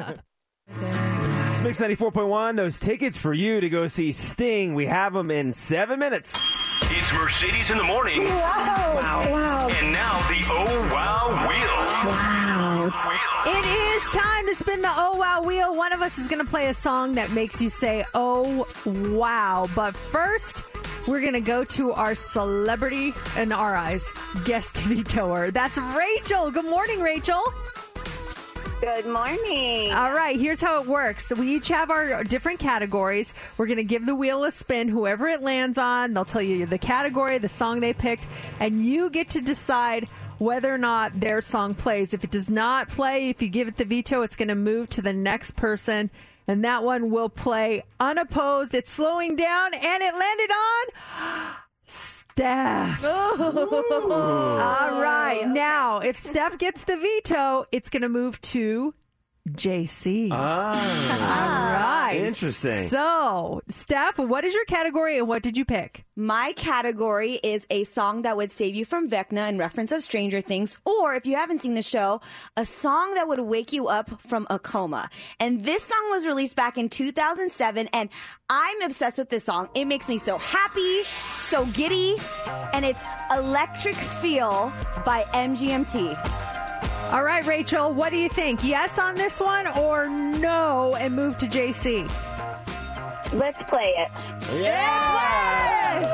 It's Mix ninety-four point one. Those tickets for you to go see Sting. We have them in seven minutes. It's Mercedes in the morning. Wow. Wow. And now the Oh Wow Wheel. It is time to spin the Oh Wow Wheel. One of us is going to play a song that makes you say, oh, wow. But first, we're going to go to our celebrity, in our eyes, guest vetoer. That's Rachel. Good morning, Rachel. Good morning. All right, here's how it works. So we each have our different categories. We're going to give the wheel a spin. Whoever it lands on, they'll tell you the category, the song they picked, and you get to decide whether or not their song plays. If it does not play, if you give it the veto, it's going to move to the next person. And that one will play unopposed. It's slowing down, and it landed on Steph. All right. Now, if Steph gets the veto, it's going to move to J C. Ah. All right. Interesting. So, Steph, what is your category and what did you pick? My category is a song that would save you from Vecna in reference of Stranger Things, or if you haven't seen the show, a song that would wake you up from a coma. And this song was released back in two thousand seven, and I'm obsessed with this song. It makes me so happy, so giddy, and it's Electric Feel by M G M T. All right, Rachel, what do you think? Yes on this one or no and move to J C? Let's play it. Yes!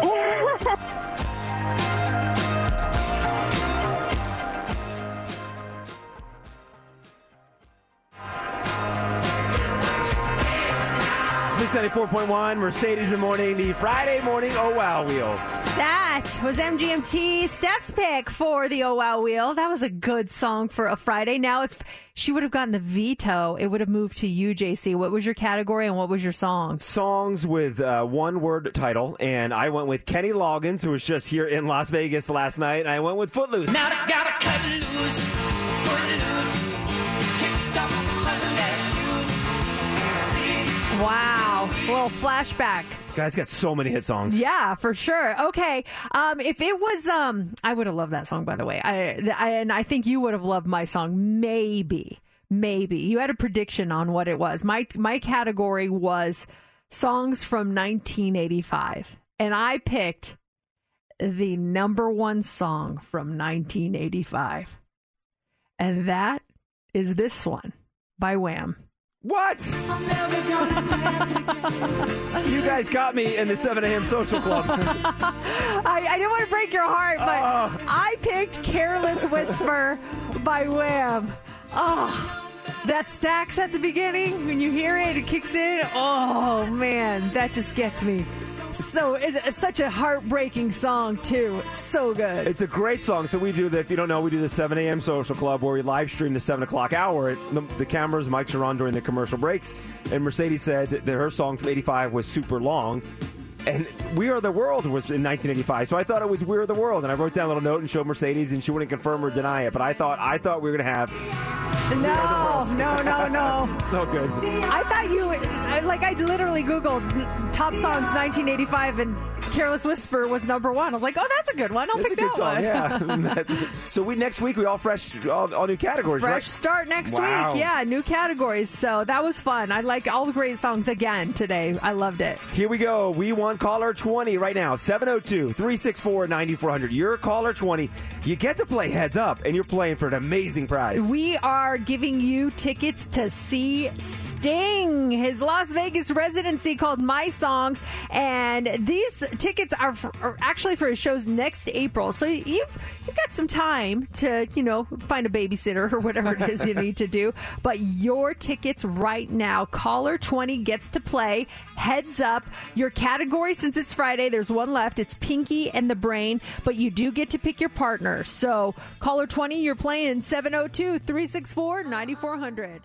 It's Mix ninety-four point one, Mercedes in the morning, the Friday morning Oh Wow Wheel. That was M G M T, Steph's pick for the Oh Wow Wheel. That was a good song for a Friday. Now, if she would have gotten the veto, it would have moved to you, J C. What was your category and what was your song? Songs with uh, one word title, and I went with Kenny Loggins, who was just here in Las Vegas last night, and I went with Footloose. Now I gotta cut loose, footloose, kicked off the Sunday shoes. Wow. A little flashback. Guy's got so many hit songs. Yeah, for sure. Okay. Um, if it was, um, I would have loved that song, by the way. I, I, and I think you would have loved my song. Maybe, maybe you had a prediction on what it was. My, my category was songs from nineteen eighty-five. And I picked the number one song from nineteen eighty-five. And that is this one by Wham. What? You guys got me in the seven a.m. social club. I, I didn't want to break your heart, but Oh. I picked Careless Whisper by Wham. Oh, that sax at the beginning, when you hear it, it kicks in. Oh, man, that just gets me. So it's such a heartbreaking song, too. It's so good. It's a great song. So we do the, if you don't know, we do the seven a.m. social club where we live stream the seven o'clock hour. It, the, the cameras, mics are on during the commercial breaks. And Mercedes said that her song from eighty-five was super long. And We Are the World was in nineteen eighty-five. So I thought it was We Are the World. And I wrote down a little note and showed Mercedes, and she wouldn't confirm or deny it. But I thought I thought we were going to have No, no, no, no. So good. I thought you, I- like, I literally Googled top songs nineteen eighty-five, and Careless Whisper was number one. I was like, oh, that's a good one. I'll It's pick a good that song, one. yeah. So we next week we all fresh, all, all new categories. Fresh right? start next Wow. week. Yeah, new categories. So that was fun. I like all the great songs again today. I loved it. Here we go. We want caller twenty right now. seven oh two, three six four, nine four hundred. You're caller twenty. You get to play Heads Up, and you're playing for an amazing prize. We are giving you tickets to see Sting, his Las Vegas residency called My Songs. And these tickets are, for, are actually for his shows next April. So you've, you've got some time to, you know, find a babysitter or whatever it is you need to do. But your tickets right now, caller twenty gets to play Heads Up. Your category, since it's Friday, there's one left. It's Pinky and the Brain, but you do get to pick your partner. So caller twenty, you're playing seven oh two, three six four, nine four hundred.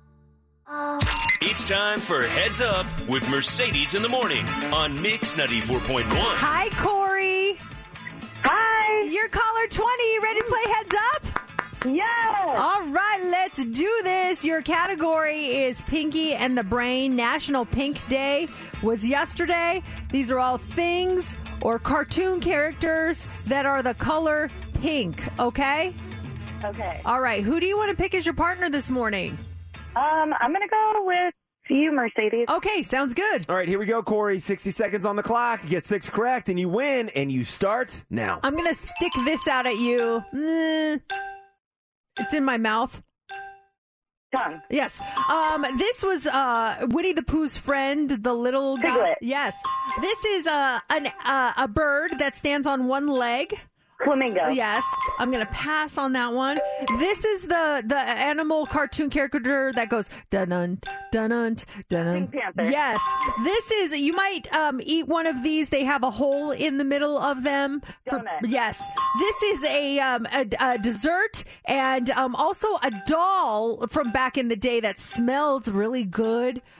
It's time for Heads Up with Mercedes in the morning on Mix ninety-four point one. Hi, Corey. Hi. You're caller twenty. You ready to play Heads Up? Yes. All right, let's do this. Your category is Pinky and the Brain. National Pink Day was yesterday. These are all things or cartoon characters that are the color pink, okay? Okay. All right, who do you want to pick as your partner this morning? Um, I'm going to go with you, Mercedes. Okay, sounds good. All right, here we go, Corey. sixty seconds on the clock. You get six correct, and you win, and you start now. I'm going to stick this out at you. Mm, it's in my mouth. Tongue. Yes. Um, this was uh, Winnie the Pooh's friend, the little guy. Piglet. Yes. This is uh, an, uh, a bird that stands on one leg. Flamingo. Yes. I'm going to pass on that one. This is the, the animal cartoon caricature that goes dun-dun, dun-dun, dun-dun. Pink Panther. Yes. This is, you might um, eat one of these. They have a hole in the middle of them. Donut. Yes. This is a, um, a, a dessert and um, also a doll from back in the day that smelled really good.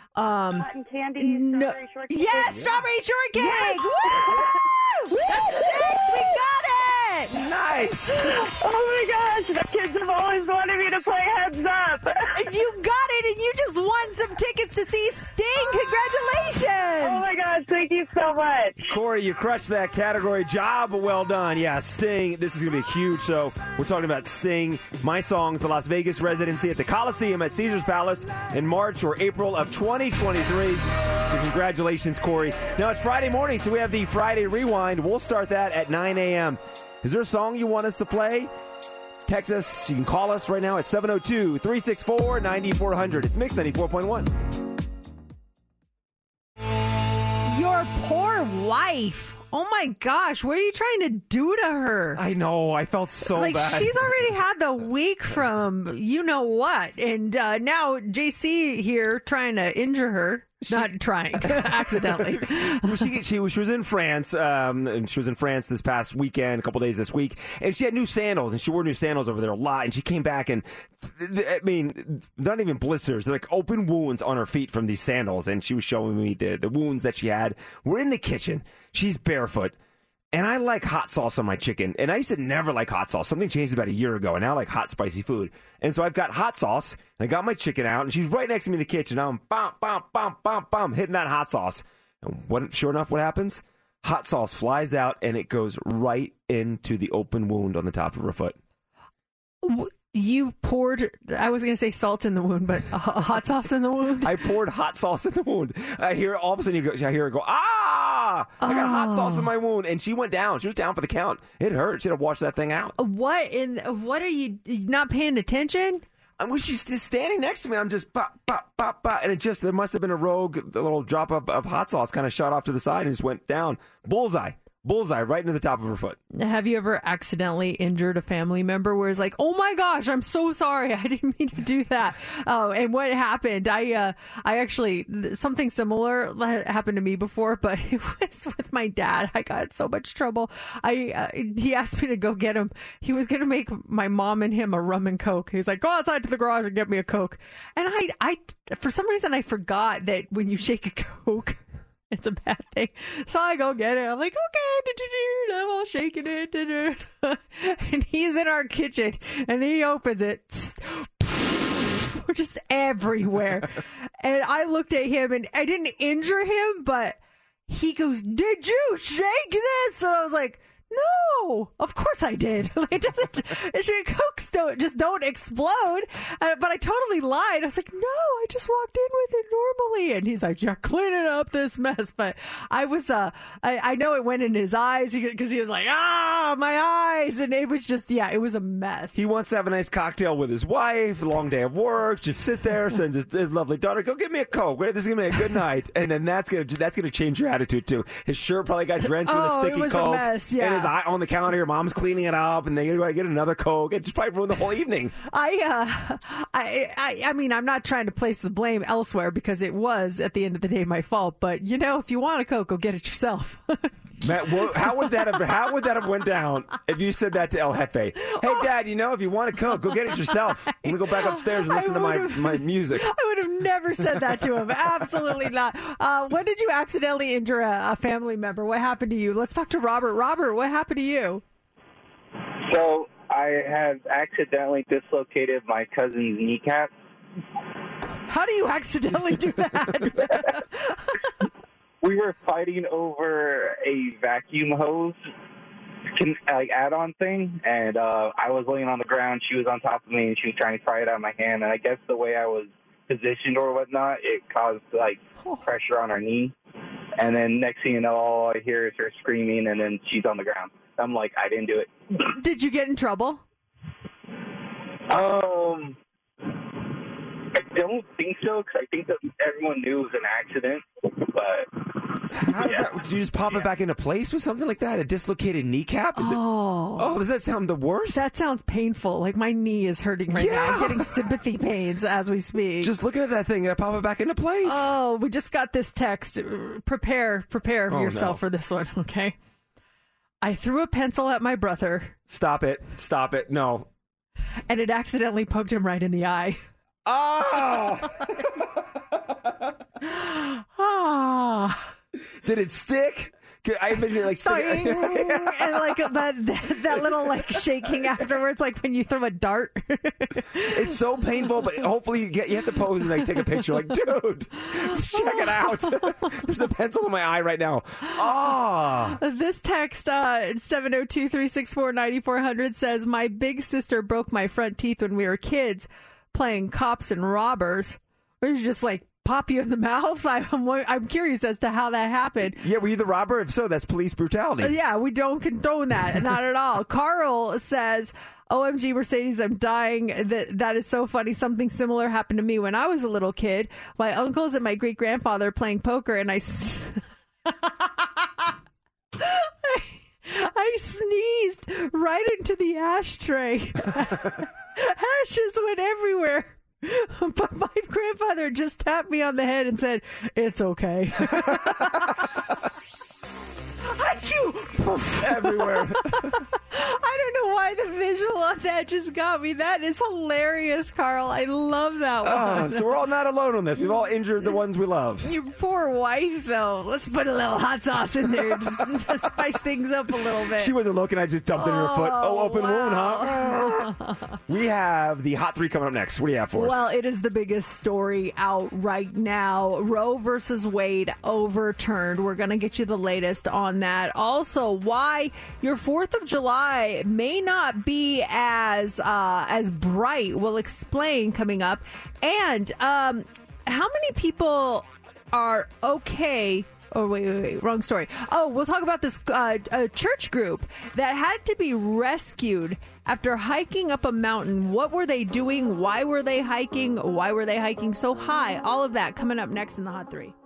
Um, Cotton candy, no, strawberry shortcake. yes, strawberry shortcake. Woo! That's six. We got it. Nice. Oh my gosh, the kids have always wanted me to play Heads Up. You got it, and you just won some tickets to see Sting. Congratulations. Oh my gosh, thank you so much. Corey, you crushed that category. Job well done. Yeah, Sting. This is going to be huge. So we're talking about Sting, My Songs, the Las Vegas residency at the Coliseum at Caesars Palace in March or April of twenty twenty-three. So congratulations, Corey. Now it's Friday morning, so we have the Friday Rewind. We'll start that at nine a.m. Is there a song you want us to play? Text us. You can call us right now at seven oh two, three six four, nine four hundred. It's Mix ninety-four point one. Your poor wife. Oh my gosh, what are you trying to do to her? I know. I felt so like, bad. She's already had the week from you know what. And uh, now J C here trying to injure her. She, Not trying, accidentally. well, she, she, she was in France. Um, and she was in France this past weekend, a couple days this week, and she had new sandals, and she wore new sandals over there a lot. And she came back, and I mean, not even blisters; they're like open wounds on her feet from these sandals. And she was showing me the the wounds that she had. We're in the kitchen. She's barefoot. And I like hot sauce on my chicken. And I used to never like hot sauce. Something changed about a year ago, and now I like hot, spicy food. And so I've got hot sauce, and I got my chicken out, and she's right next to me in the kitchen. I'm bam, bam, bam, bam, bam, hitting that hot sauce. And what? Sure enough, what happens? Hot sauce flies out, and it goes right into the open wound on the top of her foot. You poured, I was going to say salt in the wound, but uh, hot sauce in the wound? I poured hot sauce in the wound. I hear all of a sudden, you go, I hear her go, ah! I got oh. hot sauce in my wound. And she went down. She was down for the count. It hurt. She had to wash that thing out. What in, what are you, not paying attention? I mean, she's just standing next to me. I'm just, pop, pop, pop, pop. And it just, there must have been a rogue, a little drop of, of hot sauce kind of shot off to the side and just went down. Bullseye. Bullseye right into the top of her foot. Have you ever accidentally injured a family member where it's like, oh my gosh, I'm so sorry, I didn't mean to do that? Oh, and what happened? I, uh, I actually something similar happened to me before, but it was with my dad. I got in so much trouble. I uh, he asked me to go get him. He was going to make my mom and him a rum and coke. He was like, go outside to the garage and get me a coke. And I, I for some reason I forgot that when you shake a coke, it's a bad thing. So I go get it. I'm like, okay, I'm all shaking it. And he's in our kitchen and he opens it. We're just everywhere. And I looked at him and I didn't injure him, but he goes, did you shake this? And I was like, no, of course I did. It doesn't, it cokes don't, just don't explode. Uh, but I totally lied. I was like, no, I just walked in with it normally. And he's like, you're cleaning up this mess. But I was, uh, I, I know it went in his eyes because he, he was like, ah, my eyes. And it was just, yeah, it was a mess. He wants to have a nice cocktail with his wife, a long day of work, just sit there, sends his, his lovely daughter, go get me a Coke. This is going to be a good night. And then that's going to, that's going to change your attitude too. His shirt probably got drenched oh, with a sticky it was Coke. A mess, yeah. And his eye on the counter, your mom's cleaning it up, and then you gotta get another Coke. It just probably ruined the whole evening. I, uh, I, I, I mean, I'm not trying to place the blame elsewhere because it was at the end of the day my fault. But you know, if you want a Coke, go get it yourself. Matt, well, how would that have how would that have went down if you said that to El Jefe? Hey, oh. Dad, you know, if you want a Coke, go get it yourself. I'm gonna go back upstairs and listen to my, my music. I would have never said that to him. Absolutely not. Uh, when did you accidentally injure a, a family member? What happened to you? Let's talk to Robert. Robert, what happened to you? So I have accidentally dislocated my cousin's kneecap. How do you accidentally do that? We were fighting over a vacuum hose can, like add-on thing, and uh, I was laying on the ground. She was on top of me, and she was trying to pry it out of my hand. And I guess the way I was positioned or whatnot, it caused like pressure on her knee. And then next thing you know, all I hear is her screaming, and then she's on the ground. I'm like, I didn't do it. Did you get in trouble? Um, I don't think so, because I think that everyone knew it was an accident. But how does yeah. that? Did you just pop yeah. it back into place with something like that? A dislocated kneecap? Is oh, it, oh, does that sound the worst? That sounds painful. Like my knee is hurting right yeah. now. I'm getting sympathy pains as we speak. Just looking at that thing, and pop it back into place. Oh, we just got this text. Prepare, prepare oh, yourself no. for this one. Okay. I threw a pencil at my brother. Stop it! Stop it! No. And it accidentally poked him right in the eye. Oh! Ah. Did it stick? I imagine it like Boing, and like that, that that little like shaking afterwards, like when you throw a dart. It's so painful, but hopefully you get you have to pose and like take a picture. Like, dude, check it out. There's a pencil in my eye right now. Ah. This text uh, seven oh two, three six four, nine four hundred says my big sister broke my front teeth when we were kids playing cops and robbers. It was just like pop you in the mouth. I'm, I'm curious as to how that happened. Yeah, were you the robber? If so, that's police brutality. Uh, yeah, we don't condone that. Not at all. Carl says, O M G Mercedes, I'm dying. That That is so funny. Something similar happened to me when I was a little kid. My uncles and my great-grandfather playing poker, and I... S- I, I sneezed right into the ashtray. Ashes went everywhere. But my grandfather just tapped me on the head and said, "It's okay." Achoo! Poof. Everywhere. I don't know why the visual on that just got me. That is hilarious, Carl. I love that one. Oh, so we're all not alone on this. We've all injured the ones we love. Your poor wife, though. Let's put a little hot sauce in there just to spice things up a little bit. She wasn't looking. I just dumped it in her foot. Oh, open wow. wound, huh? We have the Hot Three coming up next. What do you have for us? Well, it is the biggest story out right now. Roe versus Wade overturned. We're going to get you the latest on that. Also, why your fourth of July may not be as uh, as bright. We'll explain coming up. And um, how many people are okay... Oh, wait, wait, wait. Wrong story. Oh, we'll talk about this uh, a church group that had to be rescued after hiking up a mountain. What were they doing? Why were they hiking? Why were they hiking so high? All of that coming up next in the Hot Three.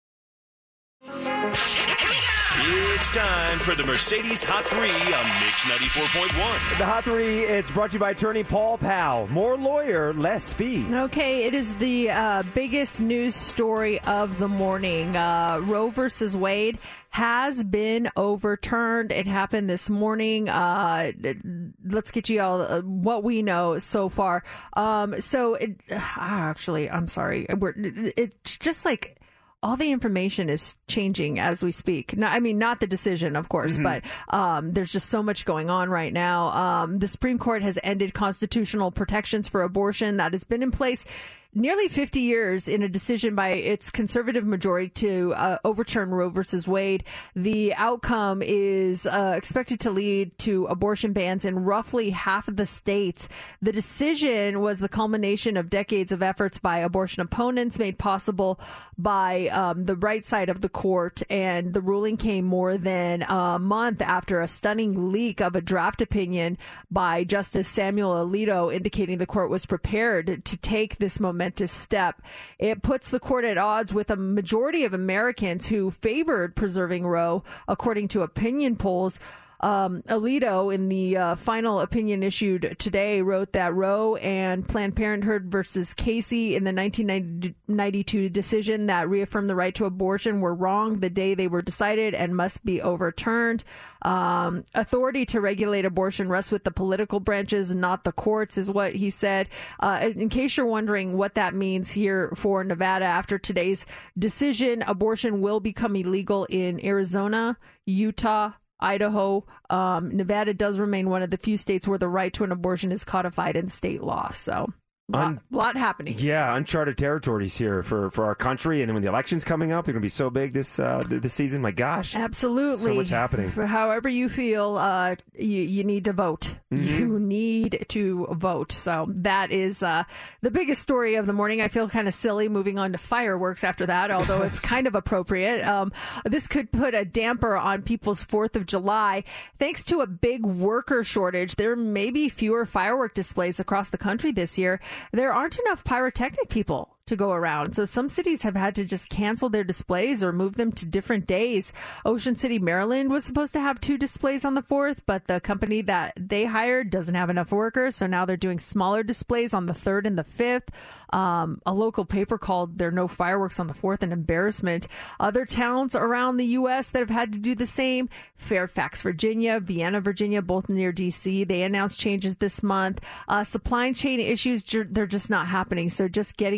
It's time for the Mercedes Hot Three on Mix ninety-four point one. The Hot Three, it's brought to you by attorney Paul Powell. More lawyer, less fee. Okay, it is the uh, biggest news story of the morning. Uh, Roe versus Wade has been overturned. It happened this morning. Uh, let's get you all uh, what we know so far. Um, so, it, uh, actually, I'm sorry. We're, it's just like... all the information is changing as we speak. No, I mean, not the decision, of course, mm-hmm. but um, there's just so much going on right now. Um, the Supreme Court has ended constitutional protections for abortion that has been in place nearly fifty years in a decision by its conservative majority to uh, overturn Roe versus Wade. The outcome is uh, expected to lead to abortion bans in roughly half of the states. The decision was the culmination of decades of efforts by abortion opponents made possible by um, the right side of the court, and the ruling came more than a month after a stunning leak of a draft opinion by Justice Samuel Alito indicating the court was prepared to take this momentous step. It puts the court at odds with a majority of Americans who favored preserving Roe, according to opinion polls. Um, Alito, in the uh, final opinion issued today, wrote that Roe and Planned Parenthood versus Casey in the nineteen ninety-two decision that reaffirmed the right to abortion were wrong the day they were decided and must be overturned. Um, authority to regulate abortion rests with the political branches, not the courts, is what he said. Uh, in case you're wondering what that means here for Nevada, after today's decision, abortion will become illegal in Arizona, Utah, Idaho. um, Nevada does remain one of the few states where the right to an abortion is codified in state law. So a lot, Un- lot happening. Yeah, uncharted territories here for, for our country. And then when the election's coming up, they're going to be so big this uh, this season. My gosh. Absolutely. So much happening. For however you feel, uh, you, you need to vote. Mm-hmm. You need to vote. So that is uh, the biggest story of the morning. I feel kind of silly moving on to fireworks after that, although it's kind of appropriate. Um, this could put a damper on people's fourth of July. Thanks to a big worker shortage, there may be fewer firework displays across the country this year. There aren't enough pyrotechnic people to go around. So some cities have had to just cancel their displays or move them to different days. Ocean City, Maryland was supposed to have two displays on the fourth, but the company that they hired doesn't have enough workers. So now they're doing smaller displays on the third and the fifth. Um, a local paper called there no fireworks on the fourth an embarrassment. Other towns around the U S that have had to do the same: Fairfax, Virginia, Vienna, Virginia, both near D C. They announced changes this month. Uh, supply chain issues, they're just not happening. So just getting fireworks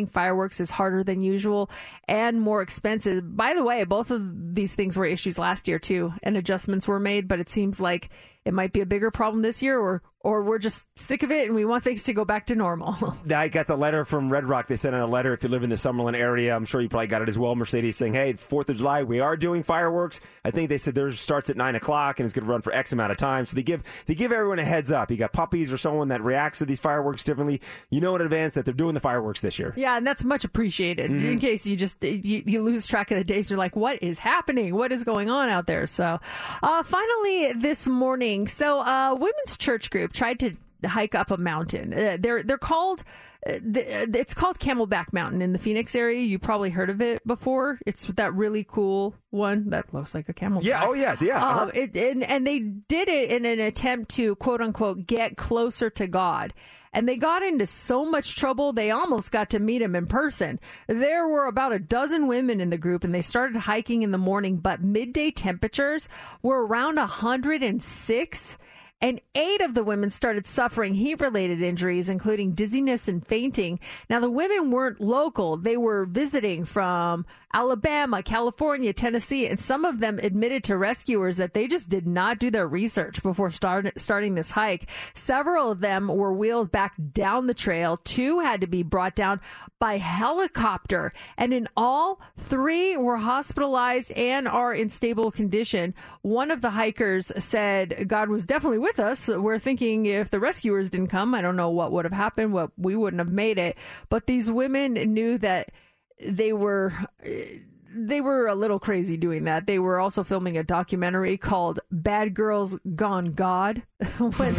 fireworks is harder than usual and more expensive. By the way, both of these things were issues last year too, and adjustments were made, but it seems like it might be a bigger problem this year, or or we're just sick of it and we want things to go back to normal. I got the letter from Red Rock. They sent out a letter. If you live in the Summerlin area, I'm sure you probably got it as well, Mercedes, saying, hey, fourth of July, we are doing fireworks. I think they said theirs starts at nine o'clock and it's going to run for X amount of time. So they give they give everyone a heads up. You got puppies or someone that reacts to these fireworks differently. You know in advance that they're doing the fireworks this year. Yeah, and that's much appreciated. Mm-hmm. In case you just you, you lose track of the days, you're like, what is happening? What is going on out there? So uh, finally this morning, so uh, women's church group tried to hike up a mountain. Uh, they're they're called uh, it's called Camelback Mountain in the Phoenix area. You probably heard of it before. It's that really cool one that looks like a camelback. Yeah. Oh yes. Yeah. Uh-huh. Um, it, and and they did it in an attempt to quote unquote get closer to God. And they got into so much trouble, they almost got to meet him in person. There were about a dozen women in the group, and they started hiking in the morning, but midday temperatures were around one hundred six. And eight of the women started suffering heat-related injuries, including dizziness and fainting. Now, the women weren't local. They were visiting from Alabama, California, Tennessee, and some of them admitted to rescuers that they just did not do their research before start, starting this hike. Several of them were wheeled back down the trail. Two had to be brought down by helicopter. And in all, three were hospitalized and are in stable condition. One of the hikers said, God was definitely with us. We're thinking if the rescuers didn't come, I don't know what would have happened. What we wouldn't have made it. But these women knew that they were they were a little crazy doing that. They were also filming a documentary called Bad Girls Gone God when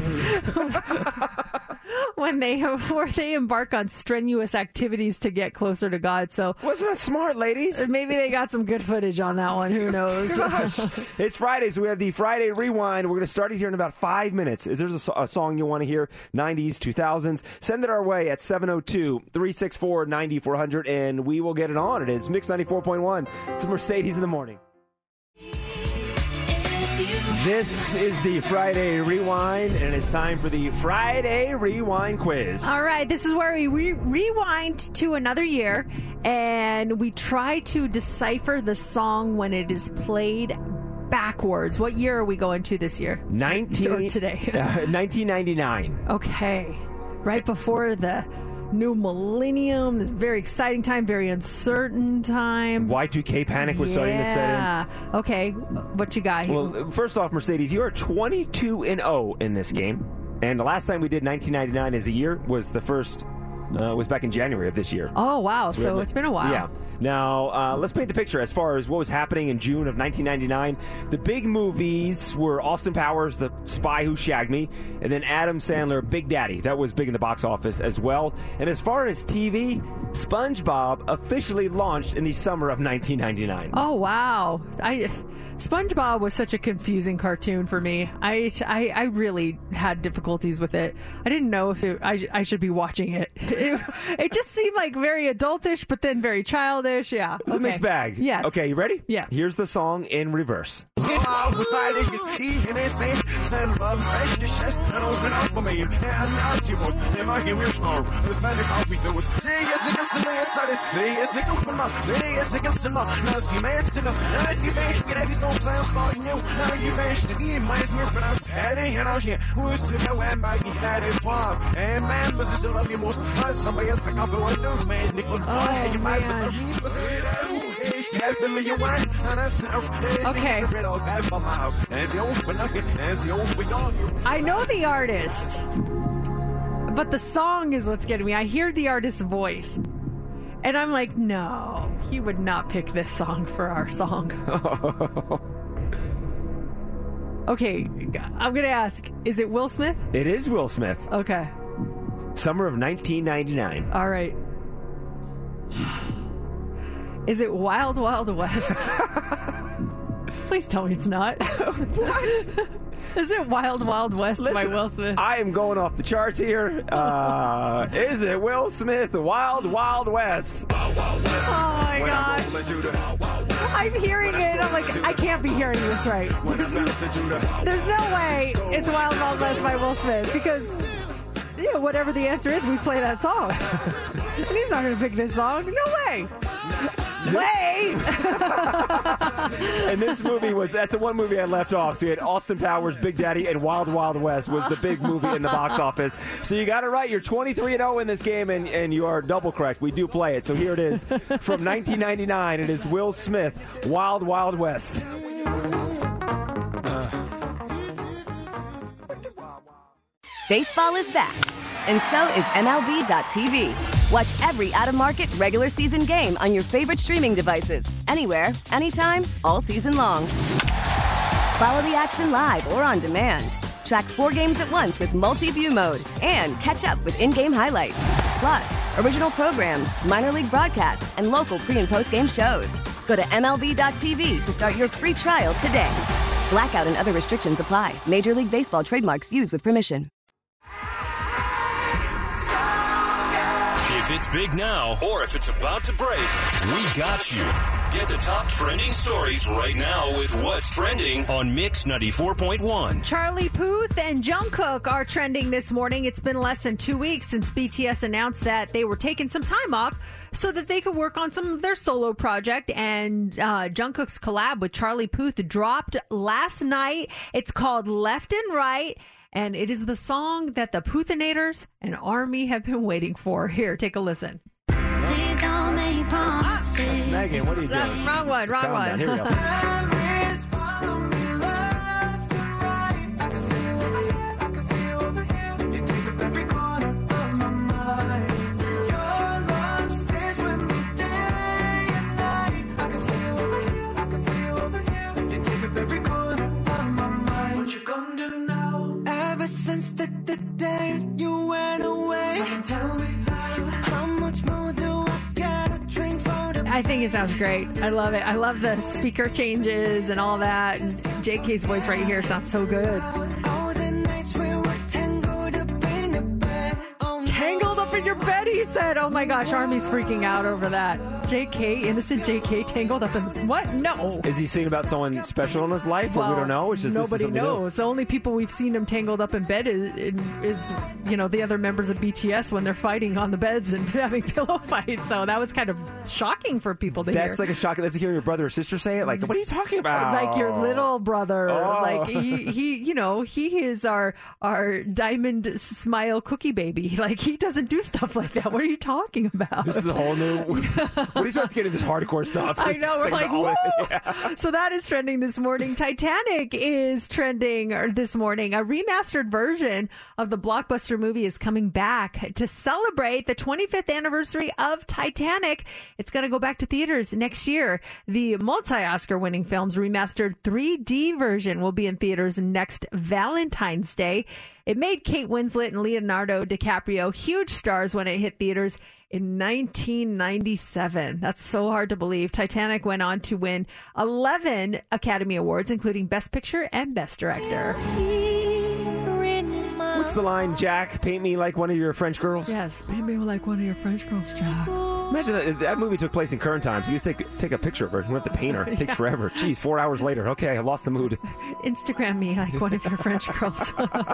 when they where they embark on strenuous activities to get closer to God. So wasn't it smart, ladies? Maybe they got some good footage on that one. Who knows? It's Friday, so we have the Friday Rewind. We're going to start it here in about five minutes. Is there a, a song you want to hear? nineties, two thousands? Send it our way at seven oh two, three six four, nine four hundred, and we will get it on. It is Mix ninety-four point one. It's Mercedes in the morning. This is the Friday Rewind, and it's time for the Friday Rewind quiz. All right, this is where we re- rewind to another year, and we try to decipher the song when it is played backwards. What year are we going to this year? nineteen Or today. uh, nineteen ninety-nine. Okay, right before the new millennium, this very exciting time, very uncertain time. Y two K panic was yeah. starting to set in. Yeah. Okay, what you got here? Well, first off, Mercedes, you are twenty-two and oh in this game. And the last time we did nineteen ninety-nine as a year was the first, uh, was back in January of this year. Oh, wow. So, so have, it's been a while. Yeah. Now, uh, let's paint the picture as far as what was happening in June of nineteen ninety-nine. The big movies were Austin Powers, The Spy Who Shagged Me, and then Adam Sandler, Big Daddy. That was big in the box office as well. And as far as T V, SpongeBob officially launched in the summer of nineteen ninety-nine. Oh, wow. I SpongeBob was such a confusing cartoon for me. I, I, I really had difficulties with it. I didn't know if it, I, I should be watching it. It, it just seemed like very adultish, but then very childish. Yeah. It's okay. a mixed bag. Yes. Okay, you ready? Yeah. Here's the song in reverse. Okay. I know the artist, but the song is what's getting me. I hear the artist's voice, and I'm like, no, he would not pick this song for our song. Okay, I'm going to ask, is it Will Smith? It is Will Smith. Okay. Summer of nineteen ninety-nine. All right. Is it Wild Wild West? Please tell me it's not. What? Is it Wild Wild West Listen, by Will Smith? I am going off the charts here. Uh, is it Will Smith, Wild Wild West? Oh my God. I'm hearing it. I'm like, I can't be hearing this right. This is, there's no way it's Wild Wild West by Will Smith because yeah, whatever the answer is, we play that song. And he's not going to pick this song. No way. Wait! And this movie was, that's the one movie I left off. So you had Austin Powers, Big Daddy, and Wild Wild West was the big movie in the box office. So you got it right. You're twenty-three and oh in this game, and, and you are double correct. We do play it. So here it is. From nineteen ninety-nine, it is Will Smith, Wild Wild West. Baseball is back, and so is M L B dot T V. Watch every out-of-market, regular season game on your favorite streaming devices. Anywhere, anytime, all season long. Follow the action live or on demand. Track four games at once with multi-view mode and catch up with in-game highlights. Plus, original programs, minor league broadcasts, and local pre- and post-game shows. Go to M L B dot T V to start your free trial today. Blackout and other restrictions apply. Major League Baseball trademarks used with permission. If it's big now or if it's about to break, we got you. Get the top trending stories right now with What's Trending on Mix ninety-four point one. Charlie Puth and Jungkook are trending this morning. It's been less than two weeks since B T S announced that they were taking some time off so that they could work on some of their solo project. And uh, Jungkook's collab with Charlie Puth dropped last night. It's called Left and Right. And it is the song that the Puthinators and ARMY have been waiting for. Here, take a listen. Please don't make promises. That's Megan, what are you doing? That's wrong one, wrong Calm one. down. Here we go. Since the, the day you went away, tell me how, how much more do I gotta drink for the I think it sounds great. I love it. I love the speaker changes and all that. And J K's voice right here sounds so good. all the nights we were tangled up in your bed. Oh, Tangled up in your bed, he said. Oh my gosh, ARMY's freaking out over that. J K, innocent J K, tangled up in what? No. Is he singing about someone special in his life? Well, we don't know. It's just nobody this is knows. The only people we've seen him tangled up in bed is, is, you know, the other members of B T S when they're fighting on the beds and having pillow fights. So that was kind of shocking for people to That's hear. That's like a shock. That's like hearing your brother or sister say it. Like, what are you talking about? Like your little brother. Oh. Like he, he, you know, he is our our diamond smile cookie baby. Like he doesn't do stuff like that. What are you talking about? This is a whole new. When he starts getting this hardcore stuff, I know. We're like, all- whoa! Yeah. So that is trending this morning. Titanic is trending this morning. A remastered version of the blockbuster movie is coming back to celebrate the twenty-fifth anniversary of Titanic. It's going to go back to theaters next year. The multi-Oscar winning film's remastered three D version will be in theaters next Valentine's Day. It made Kate Winslet and Leonardo DiCaprio huge stars when it hit theaters in nineteen ninety-seven. That's so hard to believe. Titanic went on to win eleven Academy Awards, including Best Picture and Best Director. What's the line, Jack? Paint me like one of your French girls? Yes, paint me like one of your French girls, Jack. Imagine that that movie took place in current times. You just take take a picture of her. You don't have to paint her. It takes Yeah. forever. Jeez, four hours later. Okay, I lost the mood. Instagram me like one of your French girls.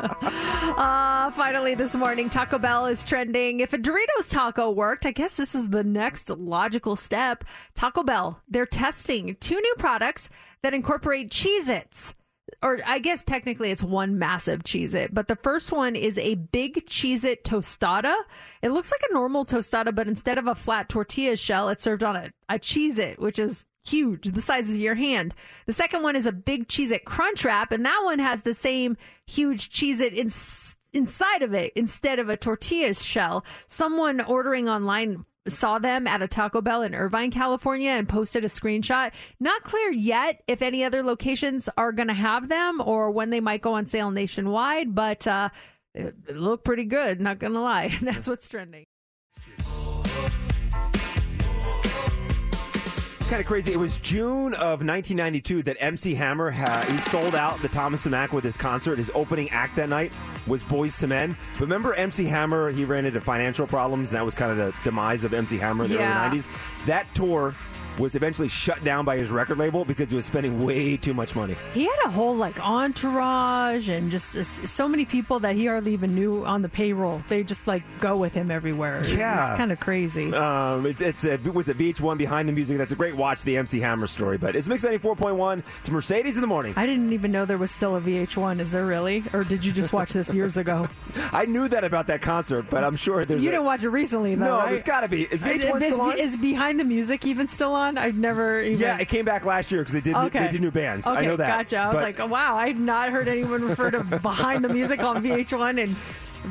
uh, finally, this morning, Taco Bell is trending. If a Doritos taco worked, I guess this is the next logical step. Taco Bell, they're testing two new products that incorporate Cheez-Its. Or I guess technically it's one massive Cheez-It, but the first one is a big Cheez-It tostada. It looks like a normal tostada, but instead of a flat tortilla shell, it's served on a, a Cheez-It, which is huge, the size of your hand. The second one is a big Cheez-It Crunch Wrap, and that one has the same huge Cheez-It in, inside of it instead of a tortilla shell. Someone ordering online saw them at a Taco Bell in Irvine, California, and posted a screenshot. Not clear yet if any other locations are going to have them or when they might go on sale nationwide, but uh, it, it looked pretty good, not going to lie. That's what's trending. kind of crazy. It was June of nineteen ninety-two that M C Hammer, ha- he sold out the Thomas and Mack with his concert. His opening act that night was Boyz two Men. But remember M C Hammer, he ran into financial problems, and that was kind of the demise of M C Hammer in the Yeah. early nineties. That tour was eventually shut down by his record label because he was spending way too much money. He had a whole like entourage and just uh, so many people that he hardly even knew on the payroll. They just like go with him everywhere. Yeah. It's kind of crazy. Um, it's it's a, it was a V H one Behind the Music. That's a great watch, the M C Hammer story. But it's Mix ninety-four point one. It's Mercedes in the Morning. I didn't even know there was still a V H one. Is there really? Or did you just watch this years ago? I knew that about that concert, but I'm sure there's You a, didn't watch it recently, though, No, right? there's got to be. Is V H one is, still on? is Behind the Music even still on? I've never even... Yeah, it came back last year because they did Okay. they did new bands. Okay, I know that. gotcha. I was But- like, oh, wow, I've not heard anyone refer to Behind the Music on V H one in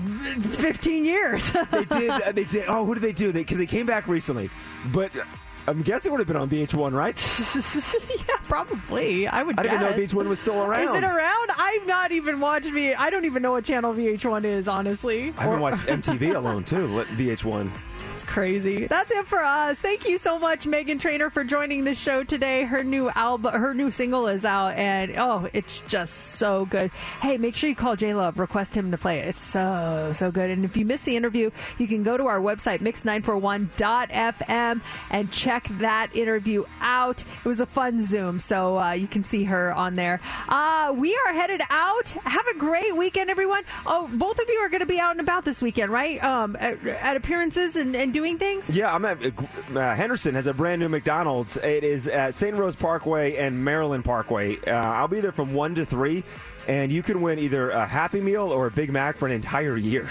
fifteen years. they did. uh, They did. Oh, who did they do? Because they, they came back recently, but I'm guessing it would have been on V H one, right? Yeah, probably. I would I didn't guess. know V H one was still around. Is it around? I've not even watched V. I don't even know what channel V H one is, honestly. I haven't Or- watched M T V alone too. Let V H one. It's crazy. That's it for us. Thank you so much, Megan Trainor, for joining the show today. Her new album, her new single is out, and oh, it's just so good. Hey, make sure you call J Love, request him to play it. It's so so good. And if you missed the interview, you can go to our website mix nine four one dot f m and check that interview out. It was a fun Zoom, so uh, you can see her on there. Uh, we are headed out. Have a great weekend, everyone. Oh, both of you are going to be out and about this weekend, right? Um, at, at appearances and, and doing things. Yeah, I'm at uh, Henderson has a brand new McDonald's. It is at Saint Rose Parkway and Maryland Parkway. Uh, I'll be there from one to three, and you can win either a Happy Meal or a Big Mac for an entire year.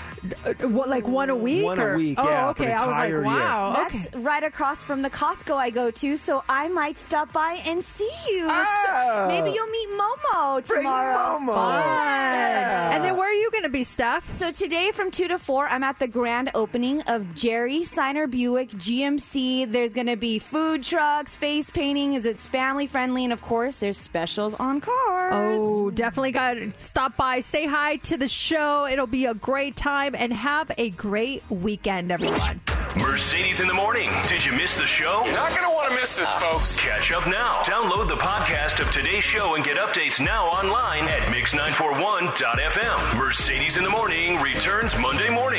What, like one a week? One a or? week, Oh, yeah, for okay. an I was like, entire year. wow. That's right across from the Costco I go to, so I might stop by and see you. Ah. Maybe you'll meet Momo tomorrow. Momo. Fun. Yeah. And then where are you going to be, Steph? So today from two to four, I'm at the grand opening of Jerry Seiner Buick G M C. There's going to be food trucks, face painting, as it's family friendly, and of course, there's specials on cars. Oh, definitely got to stop by, say hi to the show. It'll be a great time, and have a great weekend, everyone. Mercedes in the Morning. Did you miss the show? You're not going to want to miss this, folks. Catch up now. Download the podcast of today's show and get updates now online at mix nine four one dot f m. Mercedes in the Morning returns Monday morning.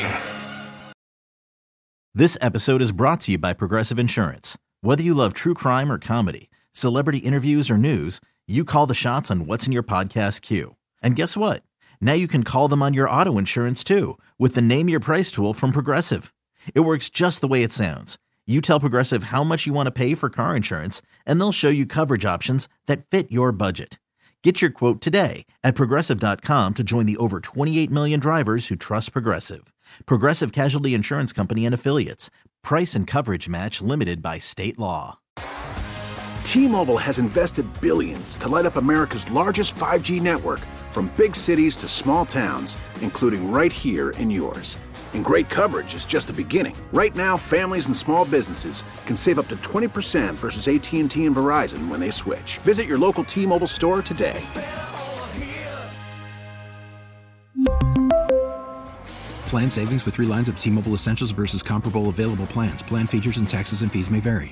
This episode is brought to you by Progressive Insurance. Whether you love true crime or comedy, celebrity interviews or news, you call the shots on what's in your podcast queue. And guess what? Now you can call them on your auto insurance too with the Name Your Price tool from Progressive. It works just the way it sounds. You tell Progressive how much you want to pay for car insurance, and they'll show you coverage options that fit your budget. Get your quote today at Progressive dot com to join the over twenty-eight million drivers who trust Progressive. Progressive Casualty Insurance Company and Affiliates. Price and coverage match limited by state law. T-Mobile has invested billions to light up America's largest five G network, from big cities to small towns, including right here in yours. And great coverage is just the beginning. Right now, families and small businesses can save up to twenty percent versus A T and T and Verizon when they switch. Visit your local T-Mobile store today. Plan savings with three lines of T-Mobile Essentials versus comparable available plans. Plan features and taxes and fees may vary.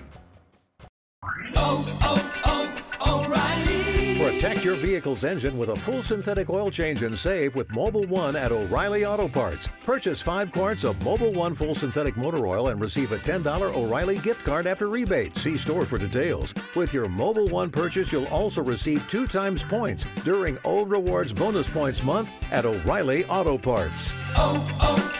Protect your vehicle's engine with a full synthetic oil change and save with Mobil one at O'Reilly Auto Parts. Purchase five quarts of Mobil one full synthetic motor oil and receive a ten dollars O'Reilly gift card after rebate. See store for details. With your Mobil one purchase, you'll also receive two times points during O Rewards Bonus Points Month at O'Reilly Auto Parts. Oh, oh,